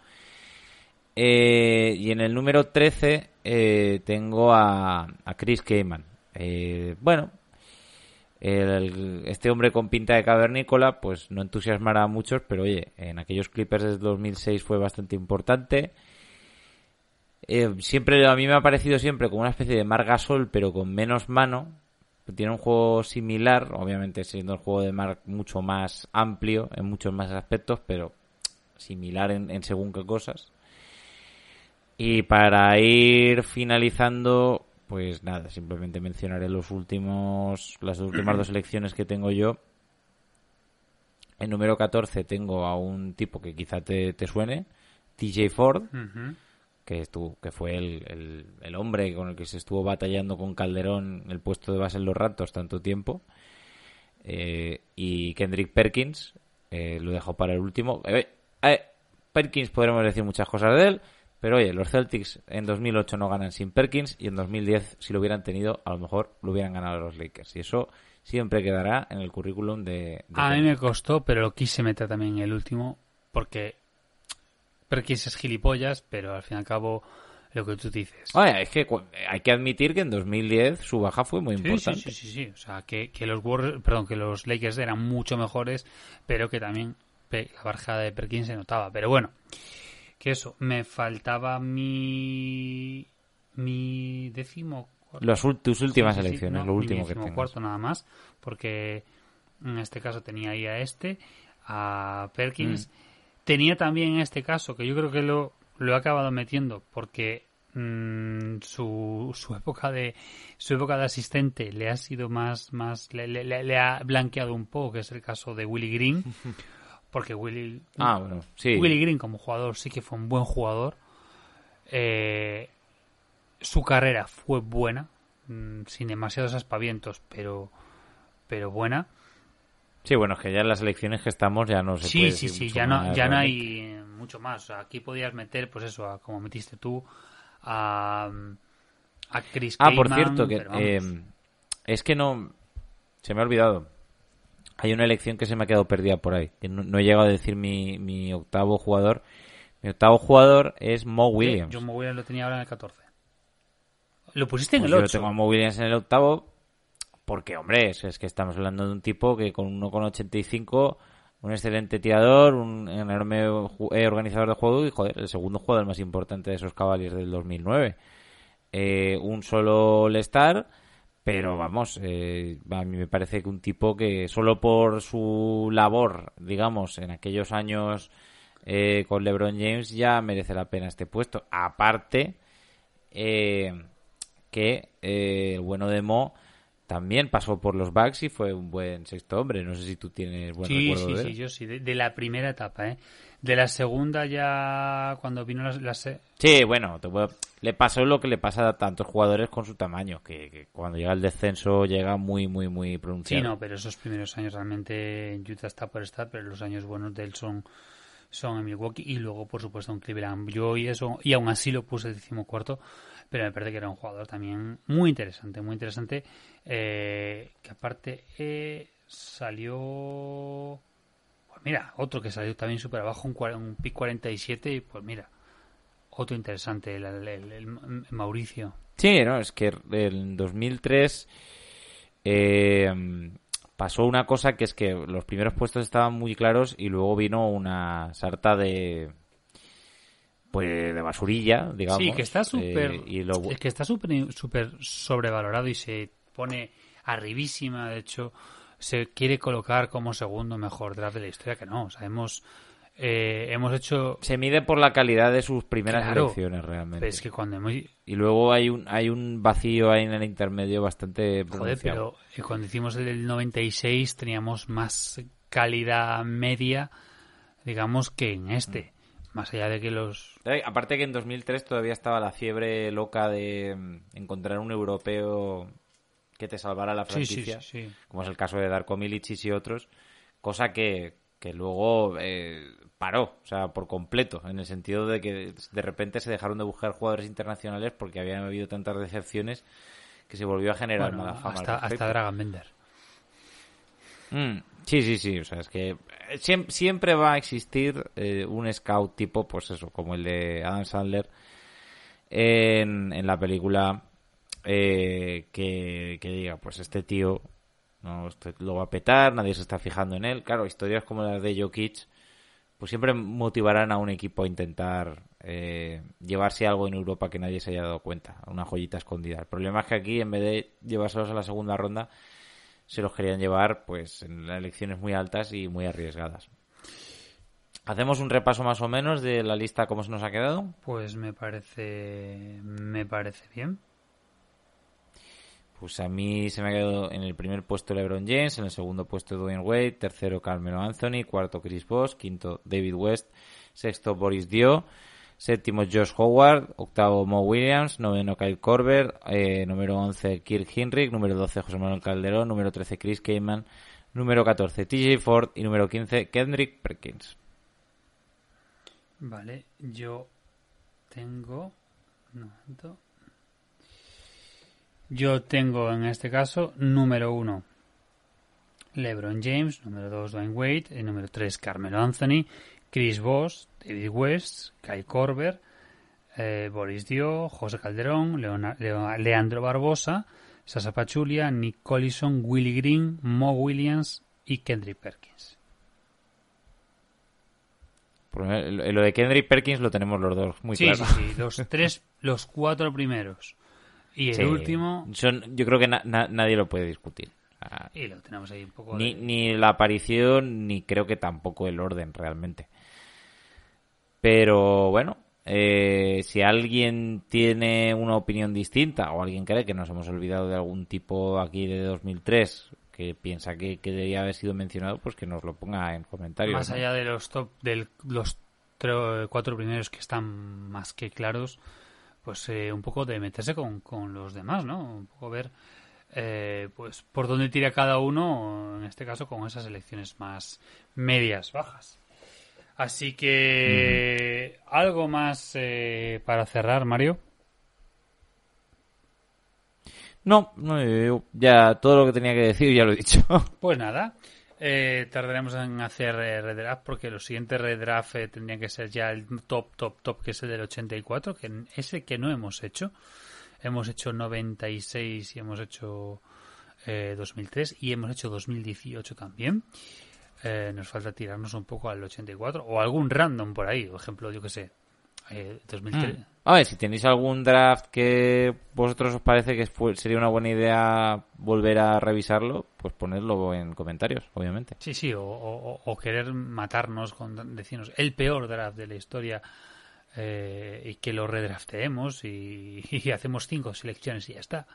Speaker 3: Eh, y en el número trece eh, tengo a, a Chris Kaman. Eh, bueno, el, este hombre con pinta de cavernícola pues no entusiasmará a muchos, pero oye, en aquellos Clippers del dos mil seis fue bastante importante. Eh, siempre a mí me ha parecido siempre como una especie de Marc Gasol, pero con menos mano. Tiene un juego similar, obviamente siendo el juego de Marc mucho más amplio en muchos más aspectos, pero similar en, en según qué cosas. Y para ir finalizando, pues nada, simplemente mencionaré los últimos, las últimas dos selecciones que tengo yo. En número catorce tengo a un tipo que quizá te, te suene, T J Ford, uh-huh. que estuvo, que fue el, el, el hombre con el que se estuvo batallando con Calderón en el puesto de base en los Raptors tanto tiempo. Eh, y Kendrick Perkins, eh, lo dejo para el último. Eh, eh, Perkins podremos decir muchas cosas de él, pero oye, los Celtics en dos mil ocho no ganan sin Perkins y en dos mil diez, si lo hubieran tenido, a lo mejor lo hubieran ganado los Lakers. Y eso siempre quedará en el currículum de... de
Speaker 2: a mí me costó, pero lo quise meter también en el último, porque Perkins es gilipollas, pero al fin y al cabo, lo que tú dices.
Speaker 3: Oye, es que hay que admitir que en dos mil diez su baja fue muy
Speaker 2: sí,
Speaker 3: importante.
Speaker 2: Sí, sí, sí, sí. O sea, que, que los Warriors, perdón, que los Lakers eran mucho mejores, pero que también la bajada de Perkins se notaba. Pero bueno... que eso, me faltaba mi mi décimo cuarto.
Speaker 3: Los, tus últimas
Speaker 2: sí, sí,
Speaker 3: elecciones,
Speaker 2: no,
Speaker 3: lo último
Speaker 2: mi
Speaker 3: que tengas.
Speaker 2: cuarto nada más, porque en este caso tenía ahí a este, a Perkins. Mm. Tenía también en este caso, que yo creo que lo, lo he acabado metiendo, porque mmm, su, su época de su época de asistente le ha sido más, más le, le, le ha blanqueado un poco, que es el caso de Willie Green. Porque Willie,
Speaker 3: ah, bueno, sí.
Speaker 2: Willie Green como jugador sí que fue un buen jugador. Eh, su carrera fue buena, mmm, sin demasiados aspavientos, pero pero buena.
Speaker 3: Sí, bueno, es que ya en las elecciones que estamos ya no se
Speaker 2: sí,
Speaker 3: puede
Speaker 2: sí,
Speaker 3: decir
Speaker 2: sí,
Speaker 3: mucho
Speaker 2: ya
Speaker 3: más,
Speaker 2: no ya no
Speaker 3: realmente.
Speaker 2: hay mucho más. O sea, aquí podías meter, pues eso, a, como metiste tú, a, a Chris
Speaker 3: Ah,
Speaker 2: Kaman,
Speaker 3: por cierto, que eh, es que no... Se me ha olvidado. Hay una elección que se me ha quedado perdida por ahí. Que no, no he llegado a decir mi, mi octavo jugador. Mi octavo jugador es Mo Williams.
Speaker 2: Yo Mo Williams lo tenía ahora en el catorce. ¿Lo pusiste en
Speaker 3: pues
Speaker 2: el
Speaker 3: yo
Speaker 2: ocho?
Speaker 3: Yo tengo a Mo Williams en el octavo porque, hombre, es, es que estamos hablando de un tipo que con uno coma ochenta y cinco, un excelente tirador, un enorme organizador de juego y, joder, el segundo jugador más importante de esos Cavaliers del dos mil nueve. Eh, un solo All-Star... Pero vamos, eh, a mí me parece que un tipo que solo por su labor, digamos, en aquellos años eh, con LeBron James ya merece la pena este puesto. Aparte eh, que eh, el bueno de Mo también pasó por los Bucks y fue un buen sexto hombre. No sé si tú tienes buen
Speaker 2: sí,
Speaker 3: recuerdo
Speaker 2: sí,
Speaker 3: de él.
Speaker 2: Sí, sí, yo sí. De, de la primera etapa, ¿eh? De la segunda ya cuando vino la... la se...
Speaker 3: Sí, bueno, te puedo... le pasó lo que le pasa a tantos jugadores con su tamaño, que, que cuando llega el descenso llega muy, muy, muy pronunciado.
Speaker 2: Sí, no, pero esos primeros años realmente en Utah está por estar, pero los años buenos de él son, son en Milwaukee y luego, por supuesto, en Cleveland. Yo y eso, y aún así lo puse el decimocuarto, pero me parece que era un jugador también muy interesante, muy interesante, eh, que aparte eh, salió... Mira, otro que salió también súper abajo, un, un pick cuarenta y siete, y pues mira, otro interesante, el, el, el, el Mauricio.
Speaker 3: Sí, no, es que en dos mil tres eh, pasó una cosa que es que los primeros puestos estaban muy claros y luego vino una sarta de pues de basurilla, digamos.
Speaker 2: Sí, que está súper
Speaker 3: eh, y lo...
Speaker 2: es que está súper súper sobrevalorado y se pone arribísima, de hecho se quiere colocar como segundo mejor draft de la historia, que no, o sea, hemos, eh, hemos hecho...
Speaker 3: Se mide por la calidad de sus primeras
Speaker 2: claro,
Speaker 3: elecciones, realmente.
Speaker 2: Es que cuando hemos...
Speaker 3: Y luego hay un hay un vacío ahí en el intermedio bastante pronunciado.
Speaker 2: Joder, pero cuando hicimos el del noventa y seis teníamos más calidad media, digamos, que en este. más allá de que los...
Speaker 3: Aparte que en dos mil tres todavía estaba la fiebre loca de encontrar un europeo que te salvara la franquicia,
Speaker 2: sí, sí, sí, sí.
Speaker 3: como es el caso de Darko Milicic y otros, cosa que, que luego eh, paró, o sea, por completo, en el sentido de que de repente se dejaron de buscar jugadores internacionales porque habían habido tantas decepciones que se volvió a generar
Speaker 2: bueno,
Speaker 3: mala fama.
Speaker 2: Hasta, hasta Dragan Bender.
Speaker 3: Mm, sí, sí, sí, o sea, es que siempre, siempre va a existir eh, un scout tipo, pues eso, como el de Adam Sandler en, en la película, eh, que, que diga, pues este tío no este lo va a petar, nadie se está fijando en él. Claro, historias como las de Jokic pues siempre motivarán a un equipo a intentar eh, llevarse algo en Europa que nadie se haya dado cuenta, una joyita escondida. El problema es que aquí, en vez de llevárselos a la segunda ronda, se los querían llevar pues en elecciones muy altas y muy arriesgadas. ¿Hacemos un repaso más o menos de la lista cómo se nos ha quedado?
Speaker 2: Pues me parece me parece bien.
Speaker 3: Pues a mí se me ha quedado en el primer puesto LeBron James, en el segundo puesto Dwayne Wade, tercero Carmelo Anthony, cuarto Chris Bosh, quinto David West, sexto Boris Dio, séptimo Josh Howard, octavo Mo Williams, noveno Kyle Korver, eh, número once Kirk Hinrich, número doce José Manuel Calderón, número trece Chris Kaman, número catorce T J Ford y número quince Kendrick Perkins.
Speaker 2: Vale, yo tengo... Un momento. Yo tengo en este caso número uno LeBron James, número dos Dwayne Wade, y número tres Carmelo Anthony, Chris Bosh, David West, Kyle Korver, eh, Boris Dio, José Calderón, Leona, Leo, Leandro Barbosa, Sasa Pachulia, Nick Collison, Willie Green, Mo Williams y Kendrick Perkins.
Speaker 3: Lo de Kendrick Perkins lo tenemos los dos muy
Speaker 2: sí,
Speaker 3: claro.
Speaker 2: Sí, sí, los tres, los cuatro primeros. Y el sí, último...
Speaker 3: Son, yo creo que na, na, nadie lo puede discutir. Ah,
Speaker 2: y lo tenemos ahí un poco...
Speaker 3: Ni,
Speaker 2: de...
Speaker 3: ni la aparición, ni creo que tampoco el orden, realmente. Pero, bueno, eh, si alguien tiene una opinión distinta, o alguien cree que nos hemos olvidado de algún tipo aquí de dos mil tres, que piensa que, que debería haber sido mencionado, pues que nos lo ponga en comentarios.
Speaker 2: Más
Speaker 3: ¿no?
Speaker 2: allá de los top, de los tre- cuatro primeros que están más que claros... pues eh, un poco de meterse con, con los demás, ¿no? Un poco ver eh, pues por dónde tira cada uno, en este caso con esas elecciones más medias, bajas. Así que uh-huh. ¿Algo más eh, para cerrar, Mario?
Speaker 3: No, no, yo ya todo lo que tenía que decir ya lo he dicho.
Speaker 2: Pues nada. Eh, tardaremos en hacer eh, redraft porque los siguientes redraft eh, tendrían que ser ya el top, top, top, que es el del ochenta y cuatro, que ese que no hemos hecho. Hemos hecho noventa y seis y hemos hecho eh, dos mil tres y hemos hecho dos mil dieciocho también. Eh, nos falta tirarnos un poco al ochenta y cuatro o algún random por ahí, por ejemplo, yo que sé, eh, dos mil tres. Mm.
Speaker 3: A ver, si tenéis algún draft que vosotros os parece que fue, sería una buena idea volver a revisarlo, pues ponedlo en comentarios, obviamente.
Speaker 2: Sí, sí, o, o, o querer matarnos con decirnos el peor draft de la historia eh, y que lo redrafteemos y, y hacemos cinco selecciones y ya está.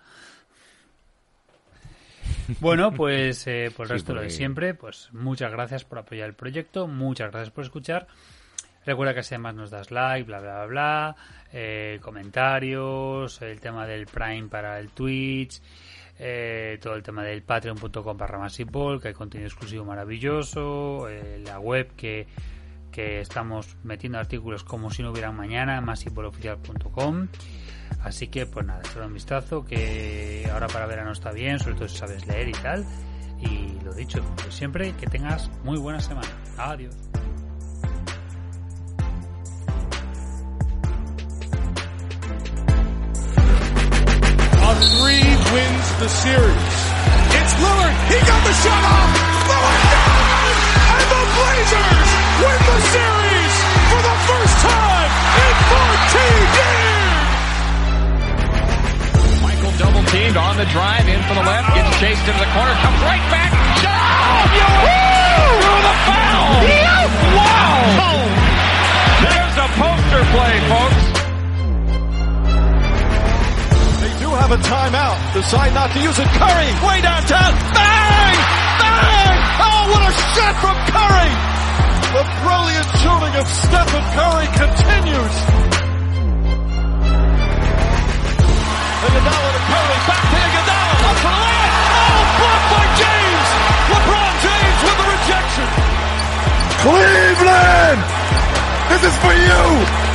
Speaker 2: Bueno, pues eh, por el resto sí, porque... lo de siempre, pues muchas gracias por apoyar el proyecto, muchas gracias por escuchar. Recuerda que si además nos das like, bla, bla, bla, bla, eh, comentarios, el tema del Prime para el Twitch, eh, todo el tema del patreon punto com barra Massiveball, que hay contenido exclusivo maravilloso, eh, la web que, que estamos metiendo artículos como si no hubieran mañana, massiveball oficial punto com. Así que, pues nada, echad un vistazo, que ahora para verano está bien, sobre todo si sabes leer y tal. Y lo dicho, como siempre, que tengas muy buena semana. Adiós.
Speaker 4: Three wins the series. It's Lillard. He got the shot off. Lillard down! And the Blazers win the series for the first time in fourteen years. Michael double teamed on the drive in for the left. Gets chased into the corner. Comes right back. Shot off! Through the foul! Wow! Oh. There's a poster play, folks. Have a timeout. Decide not to use it. Curry, way downtown. Bang! Bang! Oh, what a shot from Curry! The brilliant shooting of Stephen Curry continues. Iguodala to Curry, back to Iguodala, up to the line. Oh, blocked by James. LeBron James with the rejection.
Speaker 1: Cleveland! This is for you!